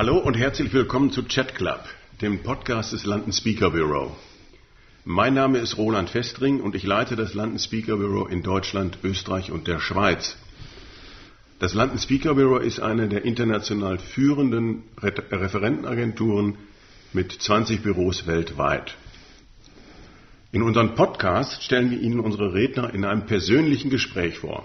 Hallo und herzlich willkommen zu Chat Club, dem Podcast des London Speaker Bureau. Mein Name ist Roland Vestring und ich leite das London Speaker Bureau in Deutschland, Österreich und der Schweiz. Das London Speaker Bureau ist eine der international führenden Referentenagenturen mit 20 Büros weltweit. In unserem Podcast stellen wir Ihnen unsere Redner in einem persönlichen Gespräch vor.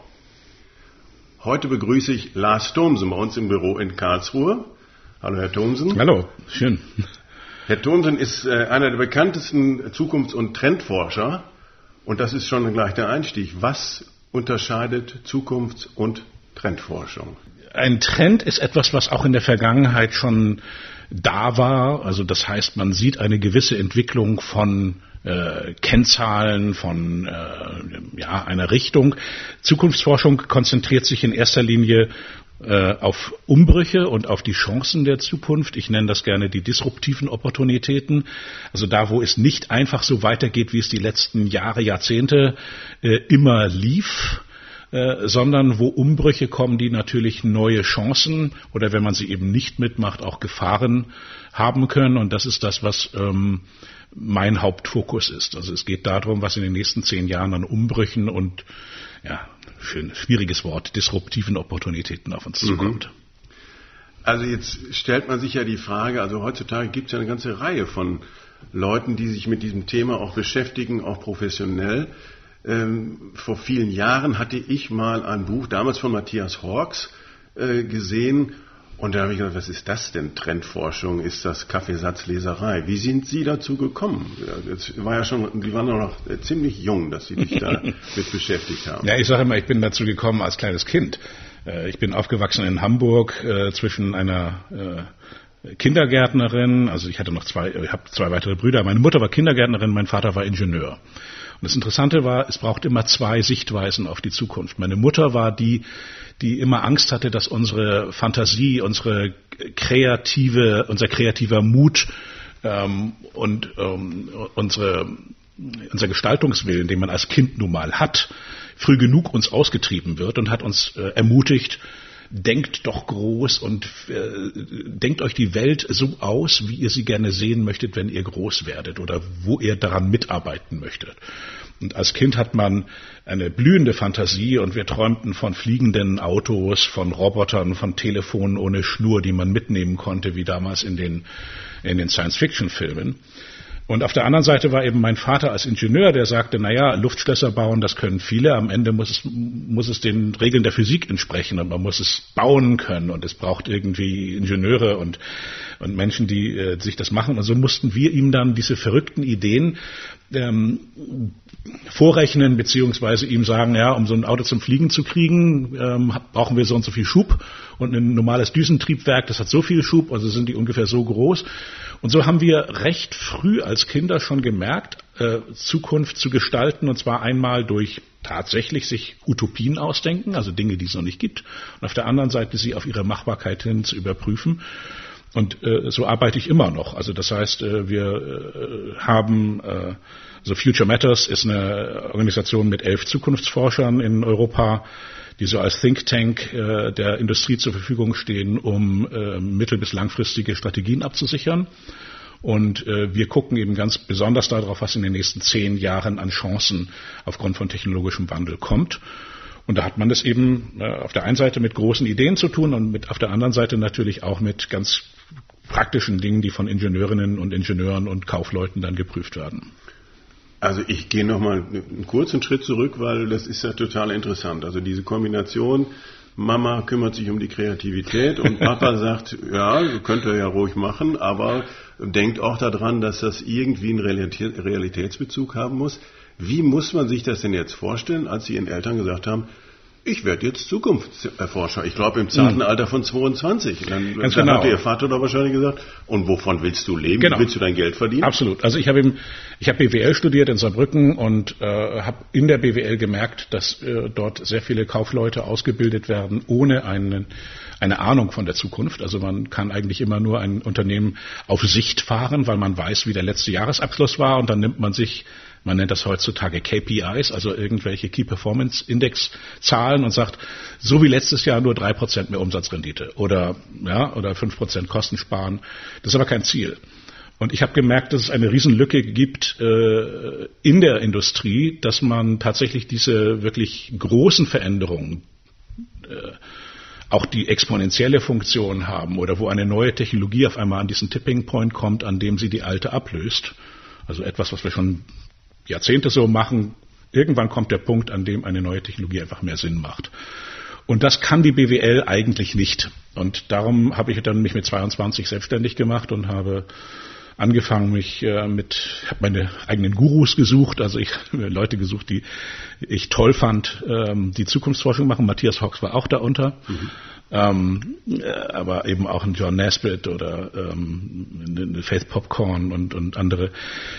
Heute begrüße ich Lars Thomsen bei uns im Büro in Karlsruhe. Hallo Herr Thomsen. Hallo, schön. Herr Thomsen ist einer der bekanntesten Zukunfts- und Trendforscher und das ist schon gleich der Einstieg. Was unterscheidet Zukunfts- und Trendforschung? Ein Trend ist etwas, was auch in der Vergangenheit schon da war. Also das heißt, man sieht eine gewisse Entwicklung von Kennzahlen, von einer Richtung. Zukunftsforschung konzentriert sich in erster Linie auf Umbrüche und auf die Chancen der Zukunft. Ich nenne das gerne die disruptiven Opportunitäten. Also da, wo es nicht einfach so weitergeht, wie es die letzten Jahre, Jahrzehnte immer lief, sondern wo Umbrüche kommen, die natürlich neue Chancen oder wenn man sie eben nicht mitmacht, auch Gefahren haben können. Und das ist das, was mein Hauptfokus ist. Also es geht darum, was in den nächsten 10 Jahren an Umbrüchen und, für ein schwieriges Wort, disruptiven Opportunitäten auf uns zukommt. Also jetzt stellt man sich ja die Frage, also heutzutage gibt es ja eine ganze Reihe von Leuten, die sich mit diesem Thema auch beschäftigen, auch professionell. Vor vielen Jahren hatte ich mal ein Buch, damals von Matthias Hawkes, gesehen. Und da habe ich gedacht, was ist das denn? Trendforschung, ist das Kaffeesatzleserei? Wie sind Sie dazu gekommen? Sie waren noch ziemlich jung, dass Sie sich da mit beschäftigt haben. Ja, ich sage immer, ich bin dazu gekommen als kleines Kind. Ich bin aufgewachsen in Hamburg zwischen einer Kindergärtnerin, also ich habe 2 weitere Brüder. Meine Mutter war Kindergärtnerin, mein Vater war Ingenieur. Und das Interessante war, es braucht immer 2 Sichtweisen auf die Zukunft. Meine Mutter war die immer Angst hatte, dass unsere Fantasie, unser kreativer Mut und unser Gestaltungswillen, den man als Kind nun mal hat, früh genug uns ausgetrieben wird und hat uns ermutigt, denkt doch groß und denkt euch die Welt so aus, wie ihr sie gerne sehen möchtet, wenn ihr groß werdet oder wo ihr daran mitarbeiten möchtet. Und als Kind hat man eine blühende Fantasie und wir träumten von fliegenden Autos, von Robotern, von Telefonen ohne Schnur, die man mitnehmen konnte, wie damals in den Science-Fiction-Filmen. Und auf der anderen Seite war eben mein Vater als Ingenieur, der sagte, Luftschlösser bauen, das können viele. Am Ende muss es den Regeln der Physik entsprechen und man muss es bauen können und es braucht irgendwie Ingenieure und Menschen, die sich das machen. Und so mussten wir ihm dann diese verrückten Ideen vorrechnen, beziehungsweise ihm sagen, um so ein Auto zum Fliegen zu kriegen, brauchen wir so und so viel Schub und ein normales Düsentriebwerk, das hat so viel Schub, also sind die ungefähr so groß. Und so haben wir recht früh als Kinder schon gemerkt, Zukunft zu gestalten, und zwar einmal durch tatsächlich sich Utopien ausdenken, also Dinge, die es noch nicht gibt, und auf der anderen Seite sie auf ihre Machbarkeit hin zu überprüfen. Und so arbeite ich immer noch. Also das heißt, wir haben Future Matters ist eine Organisation mit 11 Zukunftsforschern in Europa, die so als Think Tank der Industrie zur Verfügung stehen, um mittel- bis langfristige Strategien abzusichern. Und wir gucken eben ganz besonders darauf, was in den nächsten 10 Jahren an Chancen aufgrund von technologischem Wandel kommt. Und da hat man das eben auf der einen Seite mit großen Ideen zu tun und auf der anderen Seite natürlich auch mit ganz praktischen Dingen, die von Ingenieurinnen und Ingenieuren und Kaufleuten dann geprüft werden. Also ich gehe nochmal einen kurzen Schritt zurück, weil das ist ja total interessant. Also diese Kombination, Mama kümmert sich um die Kreativität und Papa sagt, könnt ihr ja ruhig machen, aber denkt auch daran, dass das irgendwie einen Realitätsbezug haben muss. Wie muss man sich das denn jetzt vorstellen, als Sie Ihren Eltern gesagt haben, ich werde jetzt Zukunftsforscher. Ich glaube im zarten Alter von 22. Dann hat Ihr Vater doch wahrscheinlich gesagt, und wovon willst du leben? Genau. Wie willst du dein Geld verdienen? Absolut. Also ich habe BWL studiert in Saarbrücken und habe in der BWL gemerkt, dass dort sehr viele Kaufleute ausgebildet werden, ohne eine Ahnung von der Zukunft. Also man kann eigentlich immer nur ein Unternehmen auf Sicht fahren, weil man weiß, wie der letzte Jahresabschluss war, und dann nimmt man sich man nennt das heutzutage KPIs, also irgendwelche Key Performance Index Zahlen und sagt, so wie letztes Jahr nur 3% mehr Umsatzrendite oder 5% Kosten sparen. Das ist aber kein Ziel. Und ich habe gemerkt, dass es eine Riesenlücke gibt in der Industrie, dass man tatsächlich diese wirklich großen Veränderungen, auch die exponentielle Funktion haben oder wo eine neue Technologie auf einmal an diesen Tipping Point kommt, an dem sie die alte ablöst. Also etwas, was wir schon Jahrzehnte so machen. Irgendwann kommt der Punkt, an dem eine neue Technologie einfach mehr Sinn macht. Und das kann die BWL eigentlich nicht. Und darum habe ich dann mich mit 22 selbstständig gemacht und habe angefangen, habe meine eigenen Gurus gesucht, also ich habe Leute gesucht, die ich toll fand, die Zukunftsforschung machen. Matthias Hawkes war auch darunter, aber eben auch ein John Naisbitt oder Faith Popcorn und andere.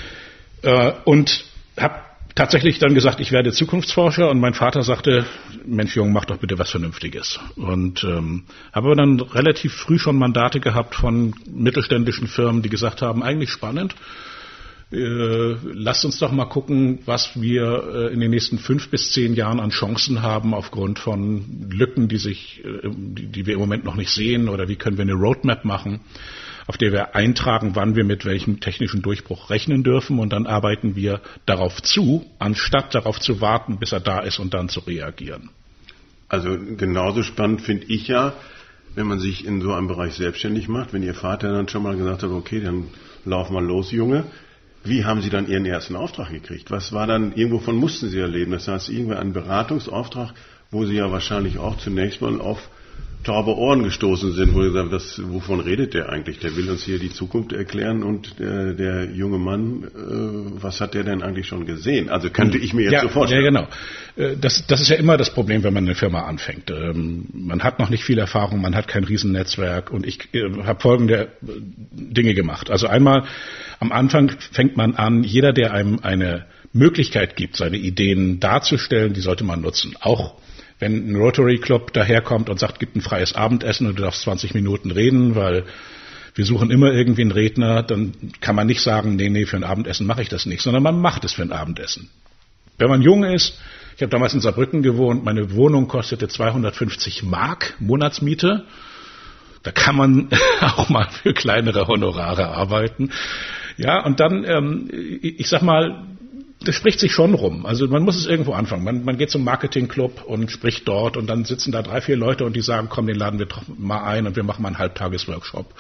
Und habe tatsächlich dann gesagt, ich werde Zukunftsforscher, und mein Vater sagte, Mensch Jung, mach doch bitte was Vernünftiges. Und habe aber dann relativ früh schon Mandate gehabt von mittelständischen Firmen, die gesagt haben, eigentlich spannend, lasst uns doch mal gucken, was wir in den nächsten 5 bis 10 Jahren an Chancen haben aufgrund von Lücken, die wir im Moment noch nicht sehen, oder wie können wir eine Roadmap machen, auf der wir eintragen, wann wir mit welchem technischen Durchbruch rechnen dürfen, und dann arbeiten wir darauf zu, anstatt darauf zu warten, bis er da ist und dann zu reagieren. Also genauso spannend finde ich ja, wenn man sich in so einem Bereich selbstständig macht, wenn Ihr Vater dann schon mal gesagt hat, okay, dann lauf mal los, Junge. Wie haben Sie dann Ihren ersten Auftrag gekriegt? Was war dann, irgendwovon mussten Sie erleben? Das heißt, irgendwie ein Beratungsauftrag, wo Sie ja wahrscheinlich auch zunächst mal auf taube Ohren gestoßen sind, wo gesagt, wovon redet der eigentlich? Der will uns hier die Zukunft erklären, und der junge Mann, was hat der denn eigentlich schon gesehen? Also könnte ich mir jetzt so vorstellen. Ja, genau. Das ist ja immer das Problem, wenn man eine Firma anfängt. Man hat noch nicht viel Erfahrung, man hat kein Riesennetzwerk, und ich habe folgende Dinge gemacht. Also einmal, am Anfang fängt man an, jeder, der einem eine Möglichkeit gibt, seine Ideen darzustellen, die sollte man nutzen. Auch wenn ein Rotary Club daherkommt und sagt, gibt ein freies Abendessen und du darfst 20 Minuten reden, weil wir suchen immer irgendwie einen Redner, dann kann man nicht sagen, nee, für ein Abendessen mache ich das nicht, sondern man macht es für ein Abendessen. Wenn man jung ist, ich habe damals in Saarbrücken gewohnt, meine Wohnung kostete 250 Mark Monatsmiete. Da kann man auch mal für kleinere Honorare arbeiten. Ja, und dann, ich sag mal, das spricht sich schon rum. Also man muss es irgendwo anfangen. Man geht zum Marketingclub und spricht dort, und dann sitzen da 3, 4 Leute und die sagen, komm, den laden wir doch mal ein und wir machen mal einen Halbtagesworkshop.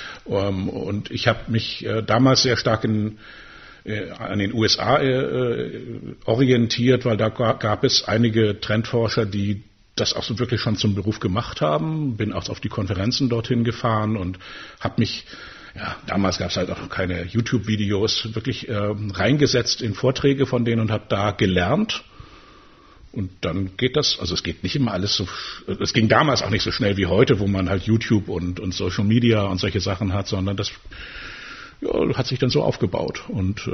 Und ich habe mich damals sehr stark an den USA orientiert, weil da gab es einige Trendforscher, die das auch so wirklich schon zum Beruf gemacht haben. Bin auch auf die Konferenzen dorthin gefahren und habe mich, damals gab es halt auch noch keine YouTube-Videos, wirklich reingesetzt in Vorträge von denen und habe da gelernt. Und dann geht das, also es geht nicht immer alles so, es ging damals auch nicht so schnell wie heute, wo man halt YouTube und Social Media und solche Sachen hat, sondern das hat sich dann so aufgebaut. Und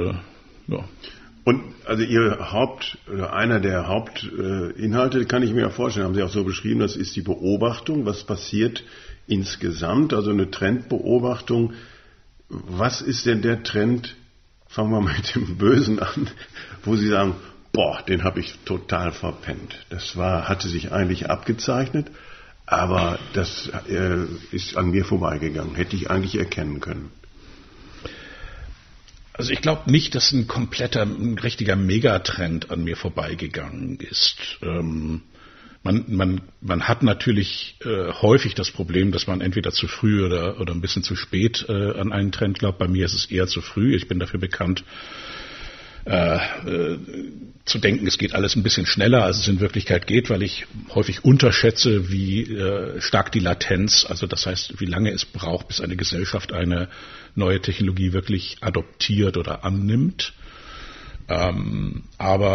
Und also einer der Hauptinhalte, kann ich mir ja vorstellen, haben Sie auch so beschrieben, das ist die Beobachtung, was passiert insgesamt, also eine Trendbeobachtung. Was ist denn der Trend, fangen wir mit dem Bösen an, wo Sie sagen, den habe ich total verpennt. Das hatte sich eigentlich abgezeichnet, aber das ist an mir vorbeigegangen. Hätte ich eigentlich erkennen können. Also ich glaube nicht, dass ein richtiger Megatrend an mir vorbeigegangen ist. Man hat natürlich häufig das Problem, dass man entweder zu früh oder ein bisschen zu spät an einen Trend glaubt. Bei mir ist es eher zu früh. Ich bin dafür bekannt, zu denken, es geht alles ein bisschen schneller, als es in Wirklichkeit geht, weil ich häufig unterschätze, wie stark die Latenz, also das heißt, wie lange es braucht, bis eine Gesellschaft eine neue Technologie wirklich adoptiert oder annimmt. Und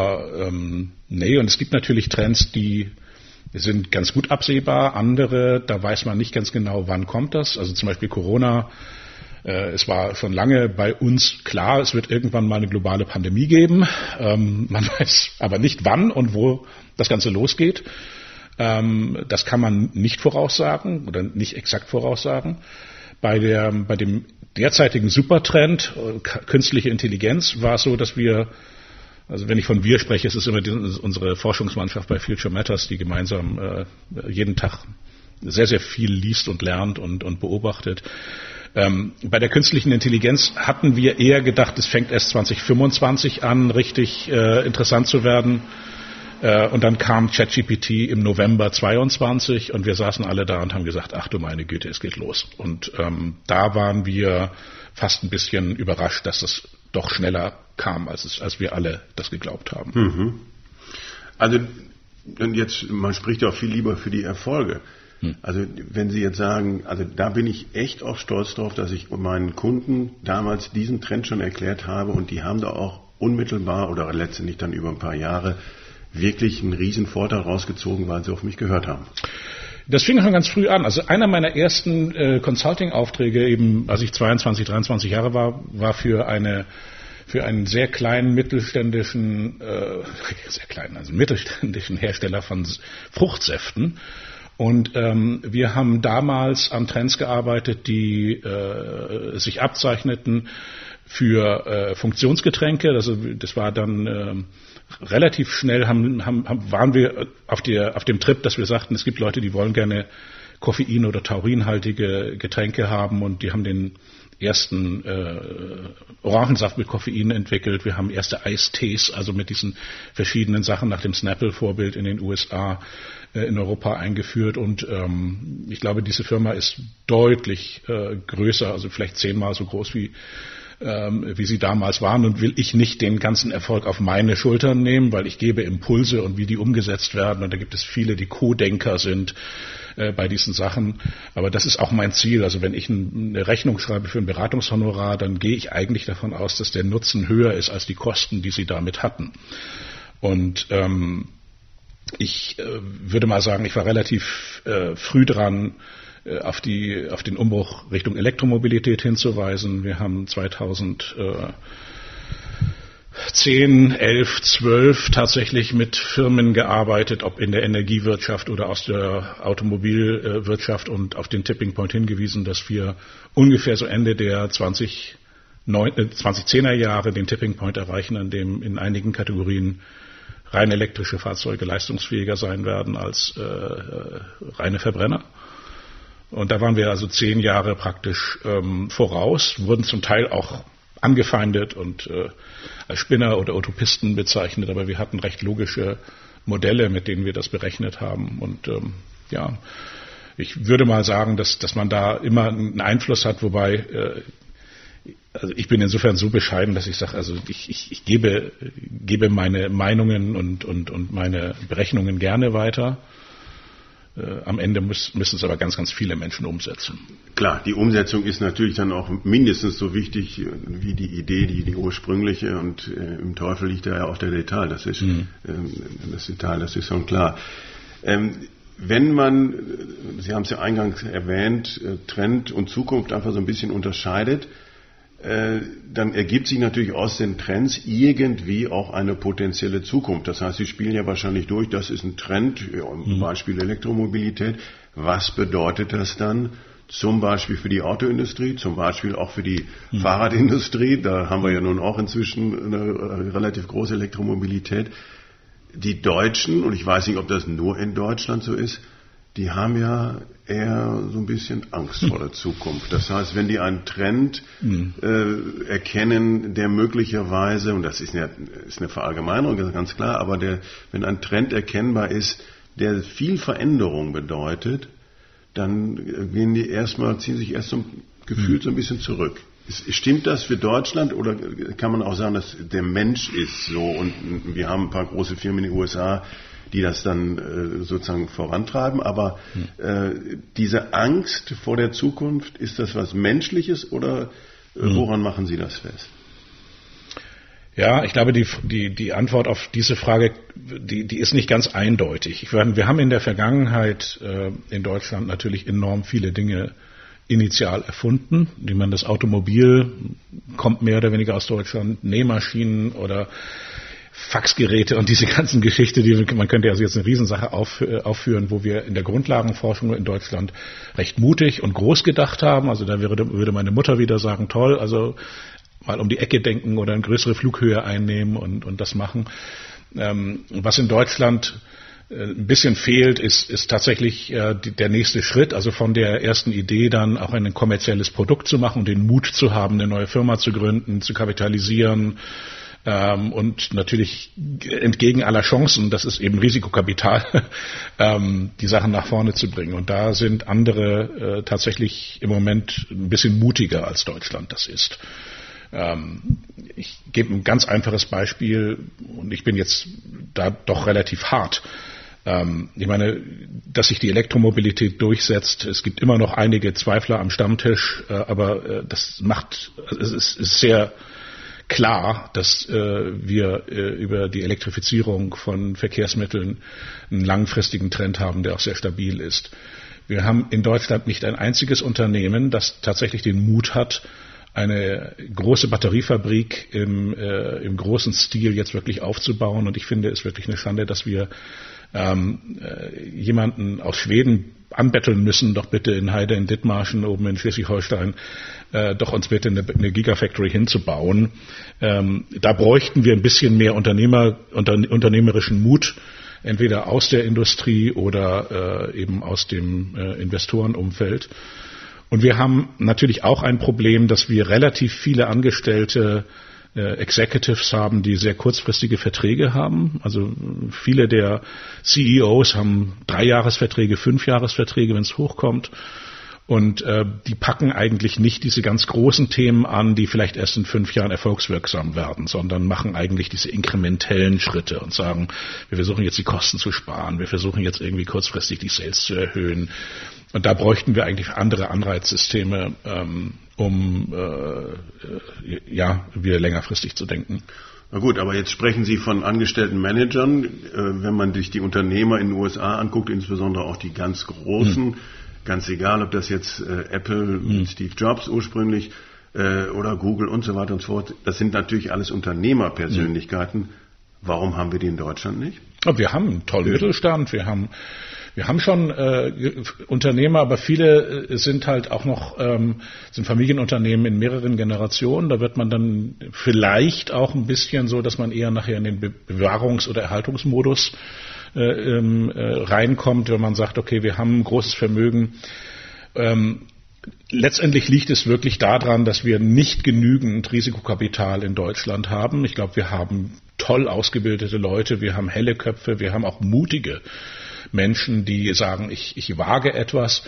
es gibt natürlich Trends, die sind ganz gut absehbar, andere, da weiß man nicht ganz genau, wann kommt das. Also zum Beispiel Corona. Es war schon lange bei uns klar, es wird irgendwann mal eine globale Pandemie geben. Man weiß aber nicht, wann und wo das Ganze losgeht. Das kann man nicht voraussagen oder nicht exakt voraussagen. Bei dem derzeitigen Supertrend, künstliche Intelligenz, war es so, dass wir Also wenn ich von wir spreche, ist es immer unsere Forschungsmannschaft bei Future Matters, die gemeinsam jeden Tag sehr, sehr viel liest und lernt und beobachtet. Bei der künstlichen Intelligenz hatten wir eher gedacht, es fängt erst 2025 an, richtig interessant zu werden. Und dann kam ChatGPT im November 22 und wir saßen alle da und haben gesagt, ach du meine Güte, es geht los. Und da waren wir fast ein bisschen überrascht, dass es doch schneller kam, als wir alle das geglaubt haben. Mhm. Also jetzt, man spricht ja auch viel lieber für die Erfolge. Also wenn Sie jetzt sagen, also da bin ich echt auch stolz drauf, dass ich meinen Kunden damals diesen Trend schon erklärt habe und die haben da auch unmittelbar oder letztendlich dann über ein paar Jahre wirklich einen riesen Vorteil rausgezogen, weil sie auf mich gehört haben. Das fing schon ganz früh an. Also einer meiner ersten Consulting-Aufträge, eben als ich 22, 23 Jahre war für einen sehr kleinen mittelständischen Hersteller von Fruchtsäften. Und wir haben damals an Trends gearbeitet, die sich abzeichneten für Funktionsgetränke. Also das war dann relativ schnell waren wir auf dem Trip, dass wir sagten, es gibt Leute, die wollen gerne Koffein- oder taurinhaltige Getränke haben und die haben den ersten Orangensaft mit Koffein entwickelt. Wir haben erste Eistees, also mit diesen verschiedenen Sachen nach dem Snapple-Vorbild in den USA in Europa eingeführt und ich glaube, diese Firma ist deutlich größer, also vielleicht 10-mal so groß wie sie damals waren und will ich nicht den ganzen Erfolg auf meine Schultern nehmen, weil ich gebe Impulse und wie die umgesetzt werden und da gibt es viele, die Co-Denker sind bei diesen Sachen. Aber das ist auch mein Ziel. Also wenn ich eine Rechnung schreibe für ein Beratungshonorar, dann gehe ich eigentlich davon aus, dass der Nutzen höher ist als die Kosten, die sie damit hatten. Und ich würde mal sagen, ich war relativ früh dran, auf den Umbruch Richtung Elektromobilität hinzuweisen. Wir haben 2010, 11, 12 tatsächlich mit Firmen gearbeitet, ob in der Energiewirtschaft oder aus der Automobilwirtschaft und auf den Tipping Point hingewiesen, dass wir ungefähr so Ende der 2010er Jahre den Tipping Point erreichen, an dem in einigen Kategorien rein elektrische Fahrzeuge leistungsfähiger sein werden als reine Verbrenner. Und da waren wir also 10 Jahre praktisch voraus, wurden zum Teil auch angefeindet und als Spinner oder Utopisten bezeichnet, aber wir hatten recht logische Modelle, mit denen wir das berechnet haben. Und ich würde mal sagen, dass man da immer einen Einfluss hat, wobei also ich bin insofern so bescheiden, dass ich sage, also ich gebe meine Meinungen und meine Berechnungen gerne weiter. Am Ende müssen es aber ganz, ganz viele Menschen umsetzen. Klar, die Umsetzung ist natürlich dann auch mindestens so wichtig wie die Idee, die ursprüngliche und im Teufel liegt da ja auch der Detail, das ist schon klar. Wenn man, Sie haben es ja eingangs erwähnt, Trend und Zukunft einfach so ein bisschen unterscheidet, dann ergibt sich natürlich aus den Trends irgendwie auch eine potenzielle Zukunft. Das heißt, Sie spielen ja wahrscheinlich durch, das ist ein Trend, Beispiel Elektromobilität. Was bedeutet das dann zum Beispiel für die Autoindustrie, zum Beispiel auch für die Fahrradindustrie? Da haben wir ja nun auch inzwischen eine relativ große Elektromobilität. Die Deutschen, und ich weiß nicht, ob das nur in Deutschland so ist, die haben ja eher so ein bisschen Angst vor der Zukunft. Das heißt, wenn die einen Trend erkennen, der möglicherweise, und das ist eine Verallgemeinerung, ganz klar, aber wenn ein Trend erkennbar ist, der viel Veränderung bedeutet, dann ziehen sich erst so gefühlt so ein bisschen zurück. Stimmt das für Deutschland oder kann man auch sagen, dass der Mensch ist so und wir haben ein paar große Firmen in den USA, die das dann sozusagen vorantreiben, aber diese Angst vor der Zukunft, ist das was Menschliches oder woran machen Sie das fest? Ja, ich glaube, die Antwort auf diese Frage, die ist nicht ganz eindeutig. Wir haben in der Vergangenheit in Deutschland natürlich enorm viele Dinge initial erfunden. Ich meine, das Automobil kommt mehr oder weniger aus Deutschland, Nähmaschinen oder Faxgeräte und diese ganzen Geschichte, man könnte also jetzt eine Riesensache aufführen, wo wir in der Grundlagenforschung in Deutschland recht mutig und groß gedacht haben. Also da würde meine Mutter wieder sagen, toll, also mal um die Ecke denken oder eine größere Flughöhe einnehmen und das machen. Was in Deutschland ein bisschen fehlt, ist tatsächlich der nächste Schritt, also von der ersten Idee dann auch ein kommerzielles Produkt zu machen und den Mut zu haben, eine neue Firma zu gründen, zu kapitalisieren und natürlich entgegen aller Chancen, das ist eben Risikokapital, die Sachen nach vorne zu bringen. Und da sind andere tatsächlich im Moment ein bisschen mutiger, als Deutschland das ist. Ich gebe ein ganz einfaches Beispiel und ich bin jetzt da doch relativ hart. Ich meine, dass sich die Elektromobilität durchsetzt, es gibt immer noch einige Zweifler am Stammtisch, aber es ist sehr klar, dass wir über die Elektrifizierung von Verkehrsmitteln einen langfristigen Trend haben, der auch sehr stabil ist. Wir haben in Deutschland nicht ein einziges Unternehmen, das tatsächlich den Mut hat, eine große Batteriefabrik im großen Stil jetzt wirklich aufzubauen. Und ich finde es wirklich eine Schande, dass wir jemanden aus Schweden anbetteln müssen, doch bitte in Heide in Dithmarschen oben in Schleswig-Holstein doch uns bitte eine Gigafactory hinzubauen. Da bräuchten wir ein bisschen mehr unternehmerischen Mut, entweder aus der Industrie oder eben aus dem Investorenumfeld. Und wir haben natürlich auch ein Problem, dass wir relativ viele Angestellte Executives haben, die sehr kurzfristige Verträge haben. Also viele der CEOs haben 3-Jahresverträge, 5-Jahresverträge, wenn es hochkommt. Und die packen eigentlich nicht diese ganz großen Themen an, die vielleicht erst in 5 Jahren erfolgswirksam werden, sondern machen eigentlich diese inkrementellen Schritte und sagen, wir versuchen jetzt die Kosten zu sparen, wir versuchen jetzt irgendwie kurzfristig die Sales zu erhöhen. Und da bräuchten wir eigentlich andere Anreizsysteme, um wieder längerfristig zu denken. Na gut, aber jetzt sprechen Sie von angestellten Managern. Wenn man sich die Unternehmer in den USA anguckt, insbesondere auch die ganz großen, ganz egal, ob das jetzt Apple mit Steve Jobs ursprünglich oder Google und so weiter und so fort, das sind natürlich alles Unternehmerpersönlichkeiten. Warum haben wir die in Deutschland nicht? Wir haben einen tollen Mittelstand, wir haben schon Unternehmer, aber viele sind halt auch noch sind Familienunternehmen in mehreren Generationen. Da wird man dann vielleicht auch ein bisschen so, dass man eher nachher in den Bewahrungs- oder Erhaltungsmodus reinkommt, wenn man sagt, okay, wir haben ein großes Vermögen. Letztendlich liegt es wirklich daran, dass wir nicht genügend Risikokapital in Deutschland haben. Ich glaube, wir haben toll ausgebildete Leute, wir haben helle Köpfe, wir haben auch mutige Menschen, die sagen, ich wage etwas.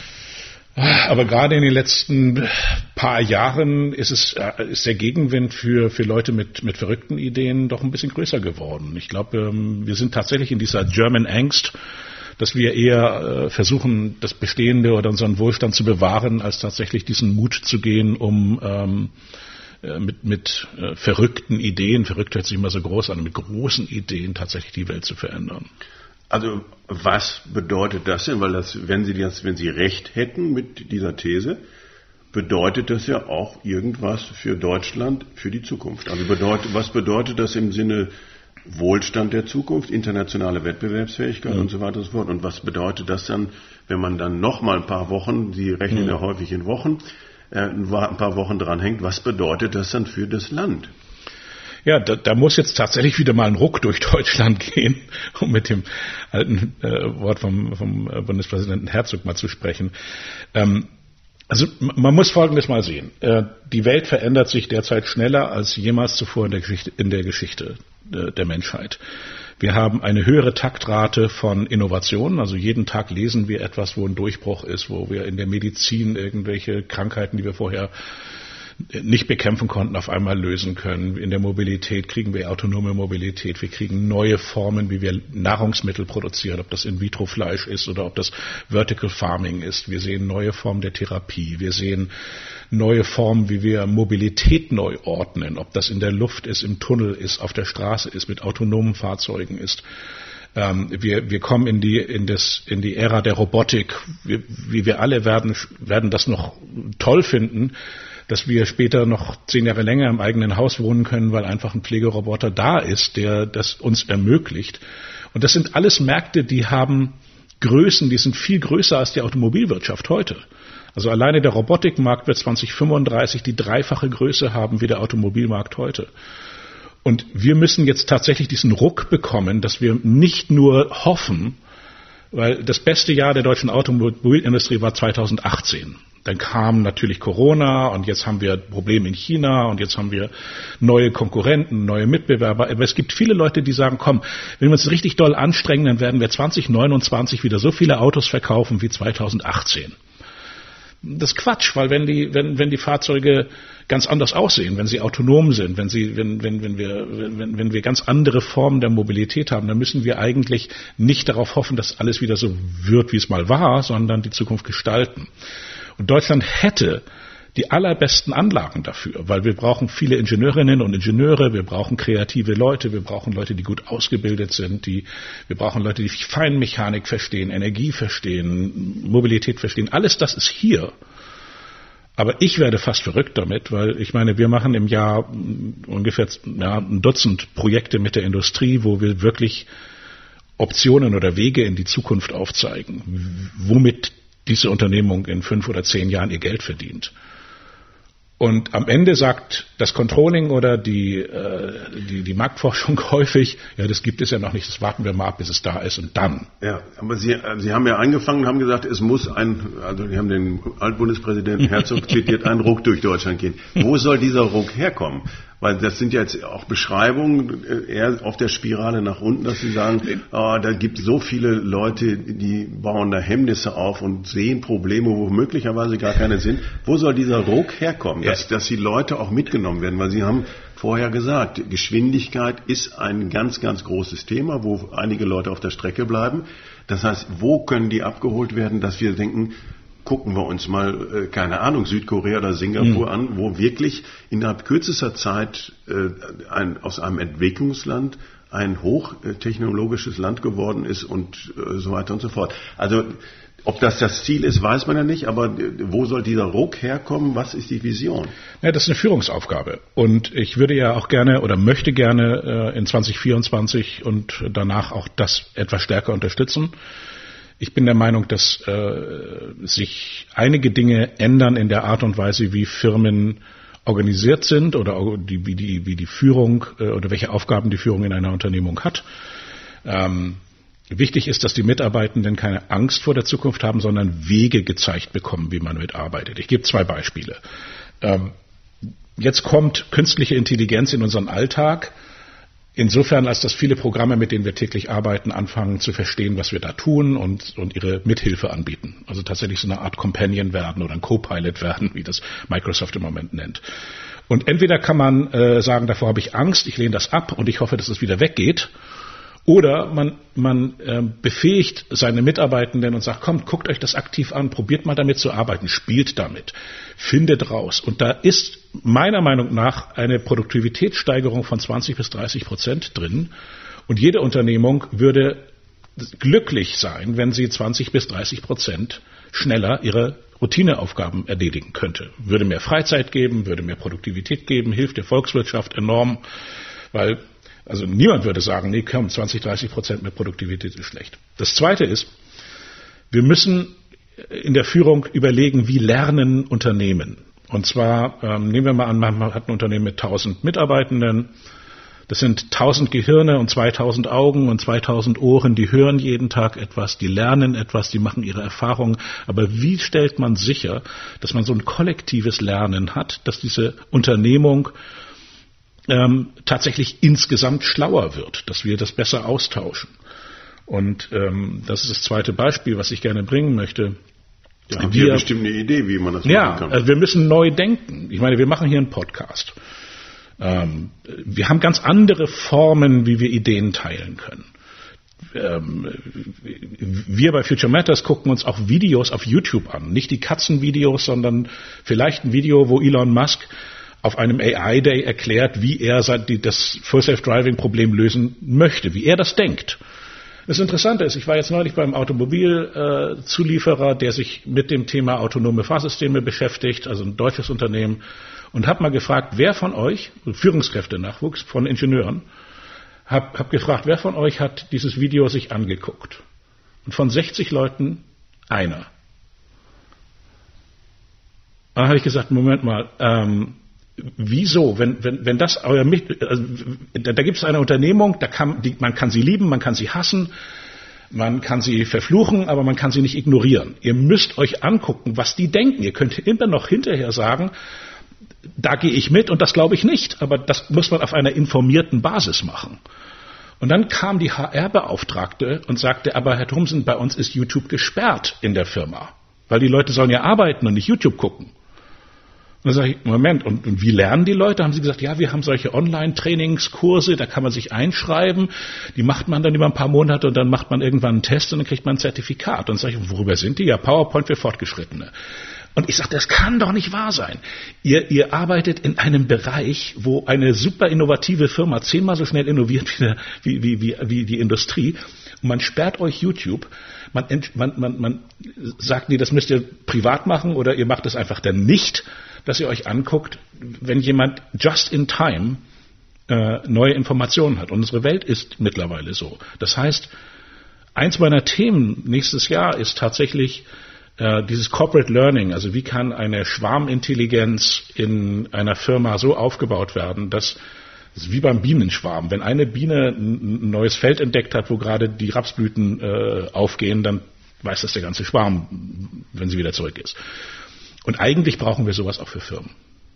Aber gerade in den letzten paar Jahren ist der Gegenwind für Leute mit verrückten Ideen doch ein bisschen größer geworden. Ich glaube, wir sind tatsächlich in dieser German Angst, dass wir eher versuchen, das Bestehende oder unseren Wohlstand zu bewahren, als tatsächlich diesen Mut zu gehen, um mit verrückten Ideen, verrückt hört sich immer so groß an, mit großen Ideen tatsächlich die Welt zu verändern. Also was bedeutet das denn? Weil wenn Sie recht hätten mit dieser These, bedeutet das ja auch irgendwas für Deutschland, für die Zukunft. Also was bedeutet das im Sinne Wohlstand der Zukunft, internationale Wettbewerbsfähigkeit und so weiter und so fort? Und was bedeutet das dann, wenn man dann noch mal ein paar Wochen, Sie rechnen ja häufig in Wochen, ein paar Wochen dranhängt, was bedeutet das dann für das Land? Ja, da muss jetzt tatsächlich wieder mal ein Ruck durch Deutschland gehen, um mit dem alten Wort vom Bundespräsidenten Herzog mal zu sprechen. Also man muss Folgendes mal sehen. Die Welt verändert sich derzeit schneller als jemals zuvor in der Geschichte der Menschheit. Wir haben eine höhere Taktrate von Innovationen, also jeden Tag lesen wir etwas, wo ein Durchbruch ist, wo wir in der Medizin irgendwelche Krankheiten, die wir vorher nicht bekämpfen konnten, auf einmal lösen können. In der Mobilität kriegen wir autonome Mobilität, wir kriegen neue Formen, wie wir Nahrungsmittel produzieren, ob das In-vitro-Fleisch ist oder ob das Vertical Farming ist. Wir sehen neue Formen der Therapie, wir sehen neue Formen, wie wir Mobilität neu ordnen, ob das in der Luft ist, im Tunnel ist, auf der Straße ist, mit autonomen Fahrzeugen ist. Wir kommen in die Ära der Robotik. Wir alle werden das noch toll finden, dass wir später noch 10 Jahre länger im eigenen Haus wohnen können, weil einfach ein Pflegeroboter da ist, der das uns ermöglicht. Und das sind alles Märkte, die haben Größen, die sind viel größer als die Automobilwirtschaft heute. Also alleine der Robotikmarkt wird 2035 die 3-fache Größe haben wie der Automobilmarkt heute. Und wir müssen jetzt tatsächlich diesen Ruck bekommen, dass wir nicht nur hoffen, weil das beste Jahr der deutschen Automobilindustrie war 2018. Dann kam natürlich Corona und jetzt haben wir Probleme in China und jetzt haben wir neue Konkurrenten, neue Mitbewerber. Aber es gibt viele Leute, die sagen, komm, wenn wir uns richtig doll anstrengen, dann werden wir 2029 wieder so viele Autos verkaufen wie 2018. Das ist Quatsch, weil wenn die Fahrzeuge ganz anders aussehen, wenn sie autonom sind, wenn wir ganz andere Formen der Mobilität haben, dann müssen wir eigentlich nicht darauf hoffen, dass alles wieder so wird, wie es mal war, sondern die Zukunft gestalten. Und Deutschland hätte die allerbesten Anlagen dafür, weil wir brauchen viele Ingenieurinnen und Ingenieure, wir brauchen kreative Leute, wir brauchen Leute, die gut ausgebildet sind, wir brauchen Leute, die Feinmechanik verstehen, Energie verstehen, Mobilität verstehen. Alles das ist hier. Aber ich werde fast verrückt damit, weil ich meine, wir machen im Jahr ungefähr ein Dutzend Projekte mit der Industrie, wo wir wirklich Optionen oder Wege in die Zukunft aufzeigen, womit diese Unternehmung in 5 oder 10 Jahren ihr Geld verdient. Und am Ende sagt das Controlling oder die Marktforschung häufig, ja, das gibt es ja noch nicht, das warten wir mal ab, bis es da ist und dann. Ja, aber Sie haben ja angefangen und haben gesagt, es muss die haben den Altbundespräsidenten Herzog zitiert, ein Ruck durch Deutschland gehen. Wo soll dieser Ruck herkommen? Weil das sind ja jetzt auch Beschreibungen eher auf der Spirale nach unten, dass Sie sagen, da gibt es so viele Leute, die bauen da Hemmnisse auf und sehen Probleme, wo möglicherweise gar keine sind. Wo soll dieser Ruck herkommen, dass die Leute auch mitgenommen werden? Weil Sie haben vorher gesagt, Geschwindigkeit ist ein ganz, ganz großes Thema, wo einige Leute auf der Strecke bleiben. Das heißt, wo können die abgeholt werden, dass wir denken, gucken wir uns mal, keine Ahnung, Südkorea oder Singapur an, wo wirklich innerhalb kürzester Zeit aus einem Entwicklungsland ein hochtechnologisches Land geworden ist und so weiter und so fort. Also ob das Ziel ist, weiß man ja nicht, aber wo soll dieser Ruck herkommen? Was ist die Vision? Ja, das ist eine Führungsaufgabe. Und ich würde ja auch gerne oder möchte gerne in 2024 und danach auch das etwas stärker unterstützen. Ich bin der Meinung, dass sich einige Dinge ändern in der Art und Weise, wie Firmen organisiert sind oder wie die Führung oder welche Aufgaben die Führung in einer Unternehmung hat. Wichtig ist, dass die Mitarbeitenden keine Angst vor der Zukunft haben, sondern Wege gezeigt bekommen, wie man mitarbeitet. Ich gebe 2 Beispiele. Jetzt kommt künstliche Intelligenz in unseren Alltag. Insofern, als dass viele Programme, mit denen wir täglich arbeiten, anfangen zu verstehen, was wir da tun und ihre Mithilfe anbieten. Also tatsächlich so eine Art Companion werden oder ein Co-Pilot werden, wie das Microsoft im Moment nennt. Und entweder kann man sagen, davor habe ich Angst, ich lehne das ab und ich hoffe, dass es wieder weggeht. Oder man befähigt seine Mitarbeitenden und sagt, kommt, guckt euch das aktiv an, probiert mal damit zu arbeiten, spielt damit, findet raus. Und da ist meiner Meinung nach eine Produktivitätssteigerung von 20-30% drin. Und jede Unternehmung würde glücklich sein, wenn sie 20-30% schneller ihre Routineaufgaben erledigen könnte. Würde mehr Freizeit geben, würde mehr Produktivität geben, hilft der Volkswirtschaft enorm, weil also niemand würde sagen, nee, komm, 20-30% mehr Produktivität ist schlecht. Das Zweite ist, wir müssen in der Führung überlegen, wie lernen Unternehmen. Und zwar nehmen wir mal an, man hat ein Unternehmen mit 1000 Mitarbeitenden. Das sind 1000 Gehirne und 2000 Augen und 2000 Ohren, die hören jeden Tag etwas, die lernen etwas, die machen ihre Erfahrungen. Aber wie stellt man sicher, dass man so ein kollektives Lernen hat, dass diese Unternehmung tatsächlich insgesamt schlauer wird, dass wir das besser austauschen. Und das ist das zweite Beispiel, was ich gerne bringen möchte. Da haben wir bestimmt eine Idee, wie man das machen kann. Ja, wir müssen neu denken. Ich meine, wir machen hier einen Podcast. Wir haben ganz andere Formen, wie wir Ideen teilen können. Wir bei Future Matters gucken uns auch Videos auf YouTube an. Nicht die Katzenvideos, sondern vielleicht ein Video, wo Elon Musk auf einem AI-Day erklärt, wie er das Full-Self-Driving-Problem lösen möchte, wie er das denkt. Das Interessante ist, ich war jetzt neulich beim Automobilzulieferer, der sich mit dem Thema autonome Fahrsysteme beschäftigt, also ein deutsches Unternehmen, und habe mal gefragt, wer von euch, Führungskräftenachwuchs von Ingenieuren, hab gefragt, wer von euch hat dieses Video sich angeguckt? Und von 60 Leuten einer. dann habe ich gesagt, Moment mal, wieso, wenn das euer, da gibt es eine Unternehmung, man kann sie lieben, man kann sie hassen, man kann sie verfluchen, aber man kann sie nicht ignorieren. Ihr müsst euch angucken, was die denken. Ihr könnt immer noch hinterher sagen, da gehe ich mit und das glaube ich nicht, aber das muss man auf einer informierten Basis machen. Und dann kam die HR-Beauftragte und sagte, aber Herr Thomsen, bei uns ist YouTube gesperrt in der Firma, weil die Leute sollen ja arbeiten und nicht YouTube gucken. Und dann sage ich, Moment, und wie lernen die Leute? Haben sie gesagt, ja, wir haben solche Online-Trainingskurse, da kann man sich einschreiben, die macht man dann über ein paar Monate und dann macht man irgendwann einen Test und dann kriegt man ein Zertifikat. Und dann sage ich, worüber sind die? Ja, PowerPoint für Fortgeschrittene. Und ich sage, das kann doch nicht wahr sein. Ihr arbeitet in einem Bereich, wo eine super innovative Firma 10-mal so schnell innoviert wie die Industrie. Und man sperrt euch YouTube. Man sagt, nee, das müsst ihr privat machen oder ihr macht es einfach dann nicht, dass ihr euch anguckt, wenn jemand just in time neue Informationen hat. Und unsere Welt ist mittlerweile so. Das heißt, eins meiner Themen nächstes Jahr ist tatsächlich dieses Corporate Learning, also wie kann eine Schwarmintelligenz in einer Firma so aufgebaut werden, dass das ist wie beim Bienenschwarm. Wenn eine Biene ein neues Feld entdeckt hat, wo gerade die Rapsblüten aufgehen, dann weiß das der ganze Schwarm, wenn sie wieder zurück ist. Und eigentlich brauchen wir sowas auch für Firmen.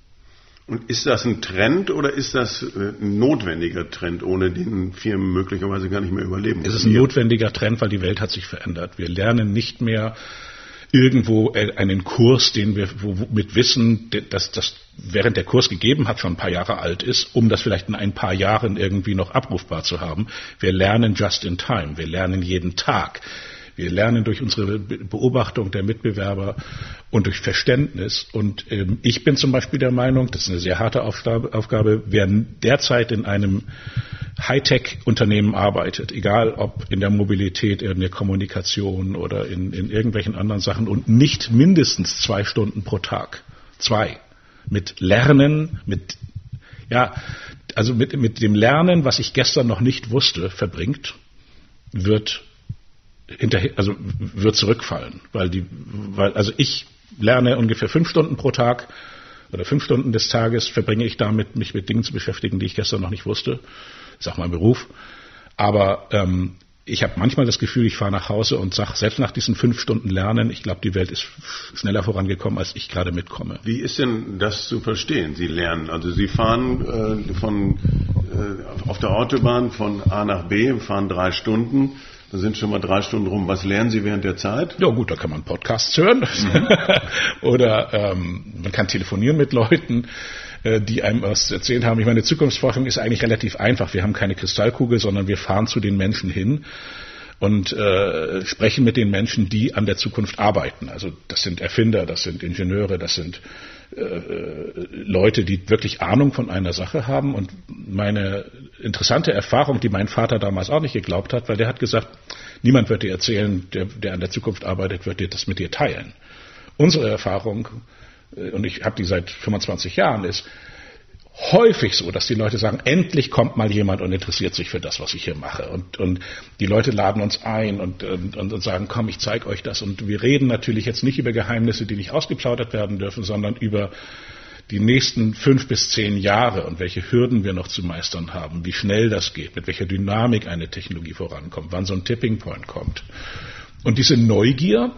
Und ist das ein Trend oder ist das ein notwendiger Trend, ohne den Firmen möglicherweise gar nicht mehr überleben können? Es ist ein notwendiger Trend, weil die Welt hat sich verändert. Wir lernen nicht mehr irgendwo einen Kurs, den wir mit Wissen, dass das während der Kurs gegeben hat, schon ein paar Jahre alt ist, um das vielleicht in ein paar Jahren irgendwie noch abrufbar zu haben. Wir lernen just in time. Wir lernen jeden Tag. Wir lernen durch unsere Beobachtung der Mitbewerber und durch Verständnis. Und ich bin zum Beispiel der Meinung, das ist eine sehr harte Aufgabe, wer derzeit in einem Hightech-Unternehmen arbeitet, egal ob in der Mobilität, in der Kommunikation oder in irgendwelchen anderen Sachen und nicht mindestens 2 Stunden pro Tag, 2, mit Lernen, mit dem Lernen, was ich gestern noch nicht wusste, verbringt, wird zurückfallen, weil ich lerne ungefähr 5 Stunden pro Tag oder 5 Stunden des Tages verbringe ich damit, mich mit Dingen zu beschäftigen, die ich gestern noch nicht wusste. Das ist auch mein Beruf. Aber ich habe manchmal das Gefühl, ich fahre nach Hause und sage, selbst nach diesen 5 Stunden Lernen, ich glaube, die Welt ist schneller vorangekommen, als ich gerade mitkomme. Wie ist denn das zu verstehen? Sie lernen, also Sie fahren auf der Autobahn von A nach B, fahren 3 Stunden. Da sind schon mal 3 Stunden rum. Was lernen Sie während der Zeit? Ja gut, da kann man Podcasts hören. Oder man kann telefonieren mit Leuten, die einem was erzählt haben. Ich meine, Zukunftsforschung ist eigentlich relativ einfach. Wir haben keine Kristallkugel, sondern wir fahren zu den Menschen hin und sprechen mit den Menschen, die an der Zukunft arbeiten. Also das sind Erfinder, das sind Ingenieure, das sind Leute, die wirklich Ahnung von einer Sache haben. Und meine interessante Erfahrung, die mein Vater damals auch nicht geglaubt hat, weil der hat gesagt, niemand wird dir erzählen, der an der Zukunft arbeitet, wird dir das mit dir teilen. Unsere Erfahrung, und ich habe die seit 25 Jahren, ist häufig so, dass die Leute sagen, endlich kommt mal jemand und interessiert sich für das, was ich hier mache. Und die Leute laden uns ein und sagen, komm, ich zeige euch das. Und wir reden natürlich jetzt nicht über Geheimnisse, die nicht ausgeplaudert werden dürfen, sondern über die nächsten 5 bis 10 Jahre und welche Hürden wir noch zu meistern haben, wie schnell das geht, mit welcher Dynamik eine Technologie vorankommt, wann so ein Tipping Point kommt. Und diese Neugier,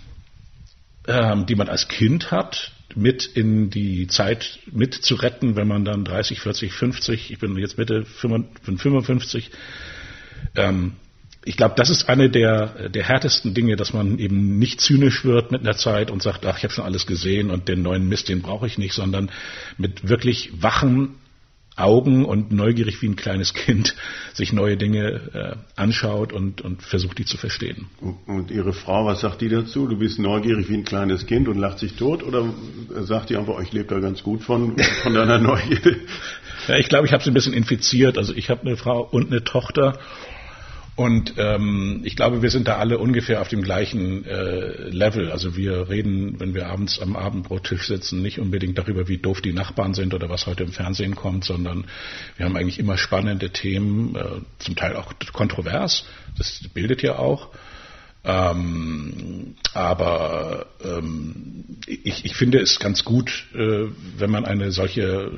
die man als Kind hat, mit in die Zeit mitzuretten, wenn man dann 30, 40, 50, ich bin jetzt Mitte 55, ich glaube, das ist eine der härtesten Dinge, dass man eben nicht zynisch wird mit einer Zeit und sagt, ach, ich habe schon alles gesehen und den neuen Mist, den brauche ich nicht, sondern mit wirklich wachen Augen und neugierig wie ein kleines Kind sich neue Dinge anschaut und versucht, die zu verstehen. Und Ihre Frau, was sagt die dazu? Du bist neugierig wie ein kleines Kind und lacht sich tot? Oder sagt die einfach, ich lebe da ganz gut von deiner Neugierde? Ja, ich glaube, ich habe sie ein bisschen infiziert. Also ich habe eine Frau und eine Tochter. Und ich glaube, wir sind da alle ungefähr auf dem gleichen Level. Also wir reden, wenn wir abends am Abendbrottisch sitzen, nicht unbedingt darüber, wie doof die Nachbarn sind oder was heute im Fernsehen kommt, sondern wir haben eigentlich immer spannende Themen, zum Teil auch kontrovers. Das bildet ja auch. Aber ich finde es ganz gut, wenn man eine solche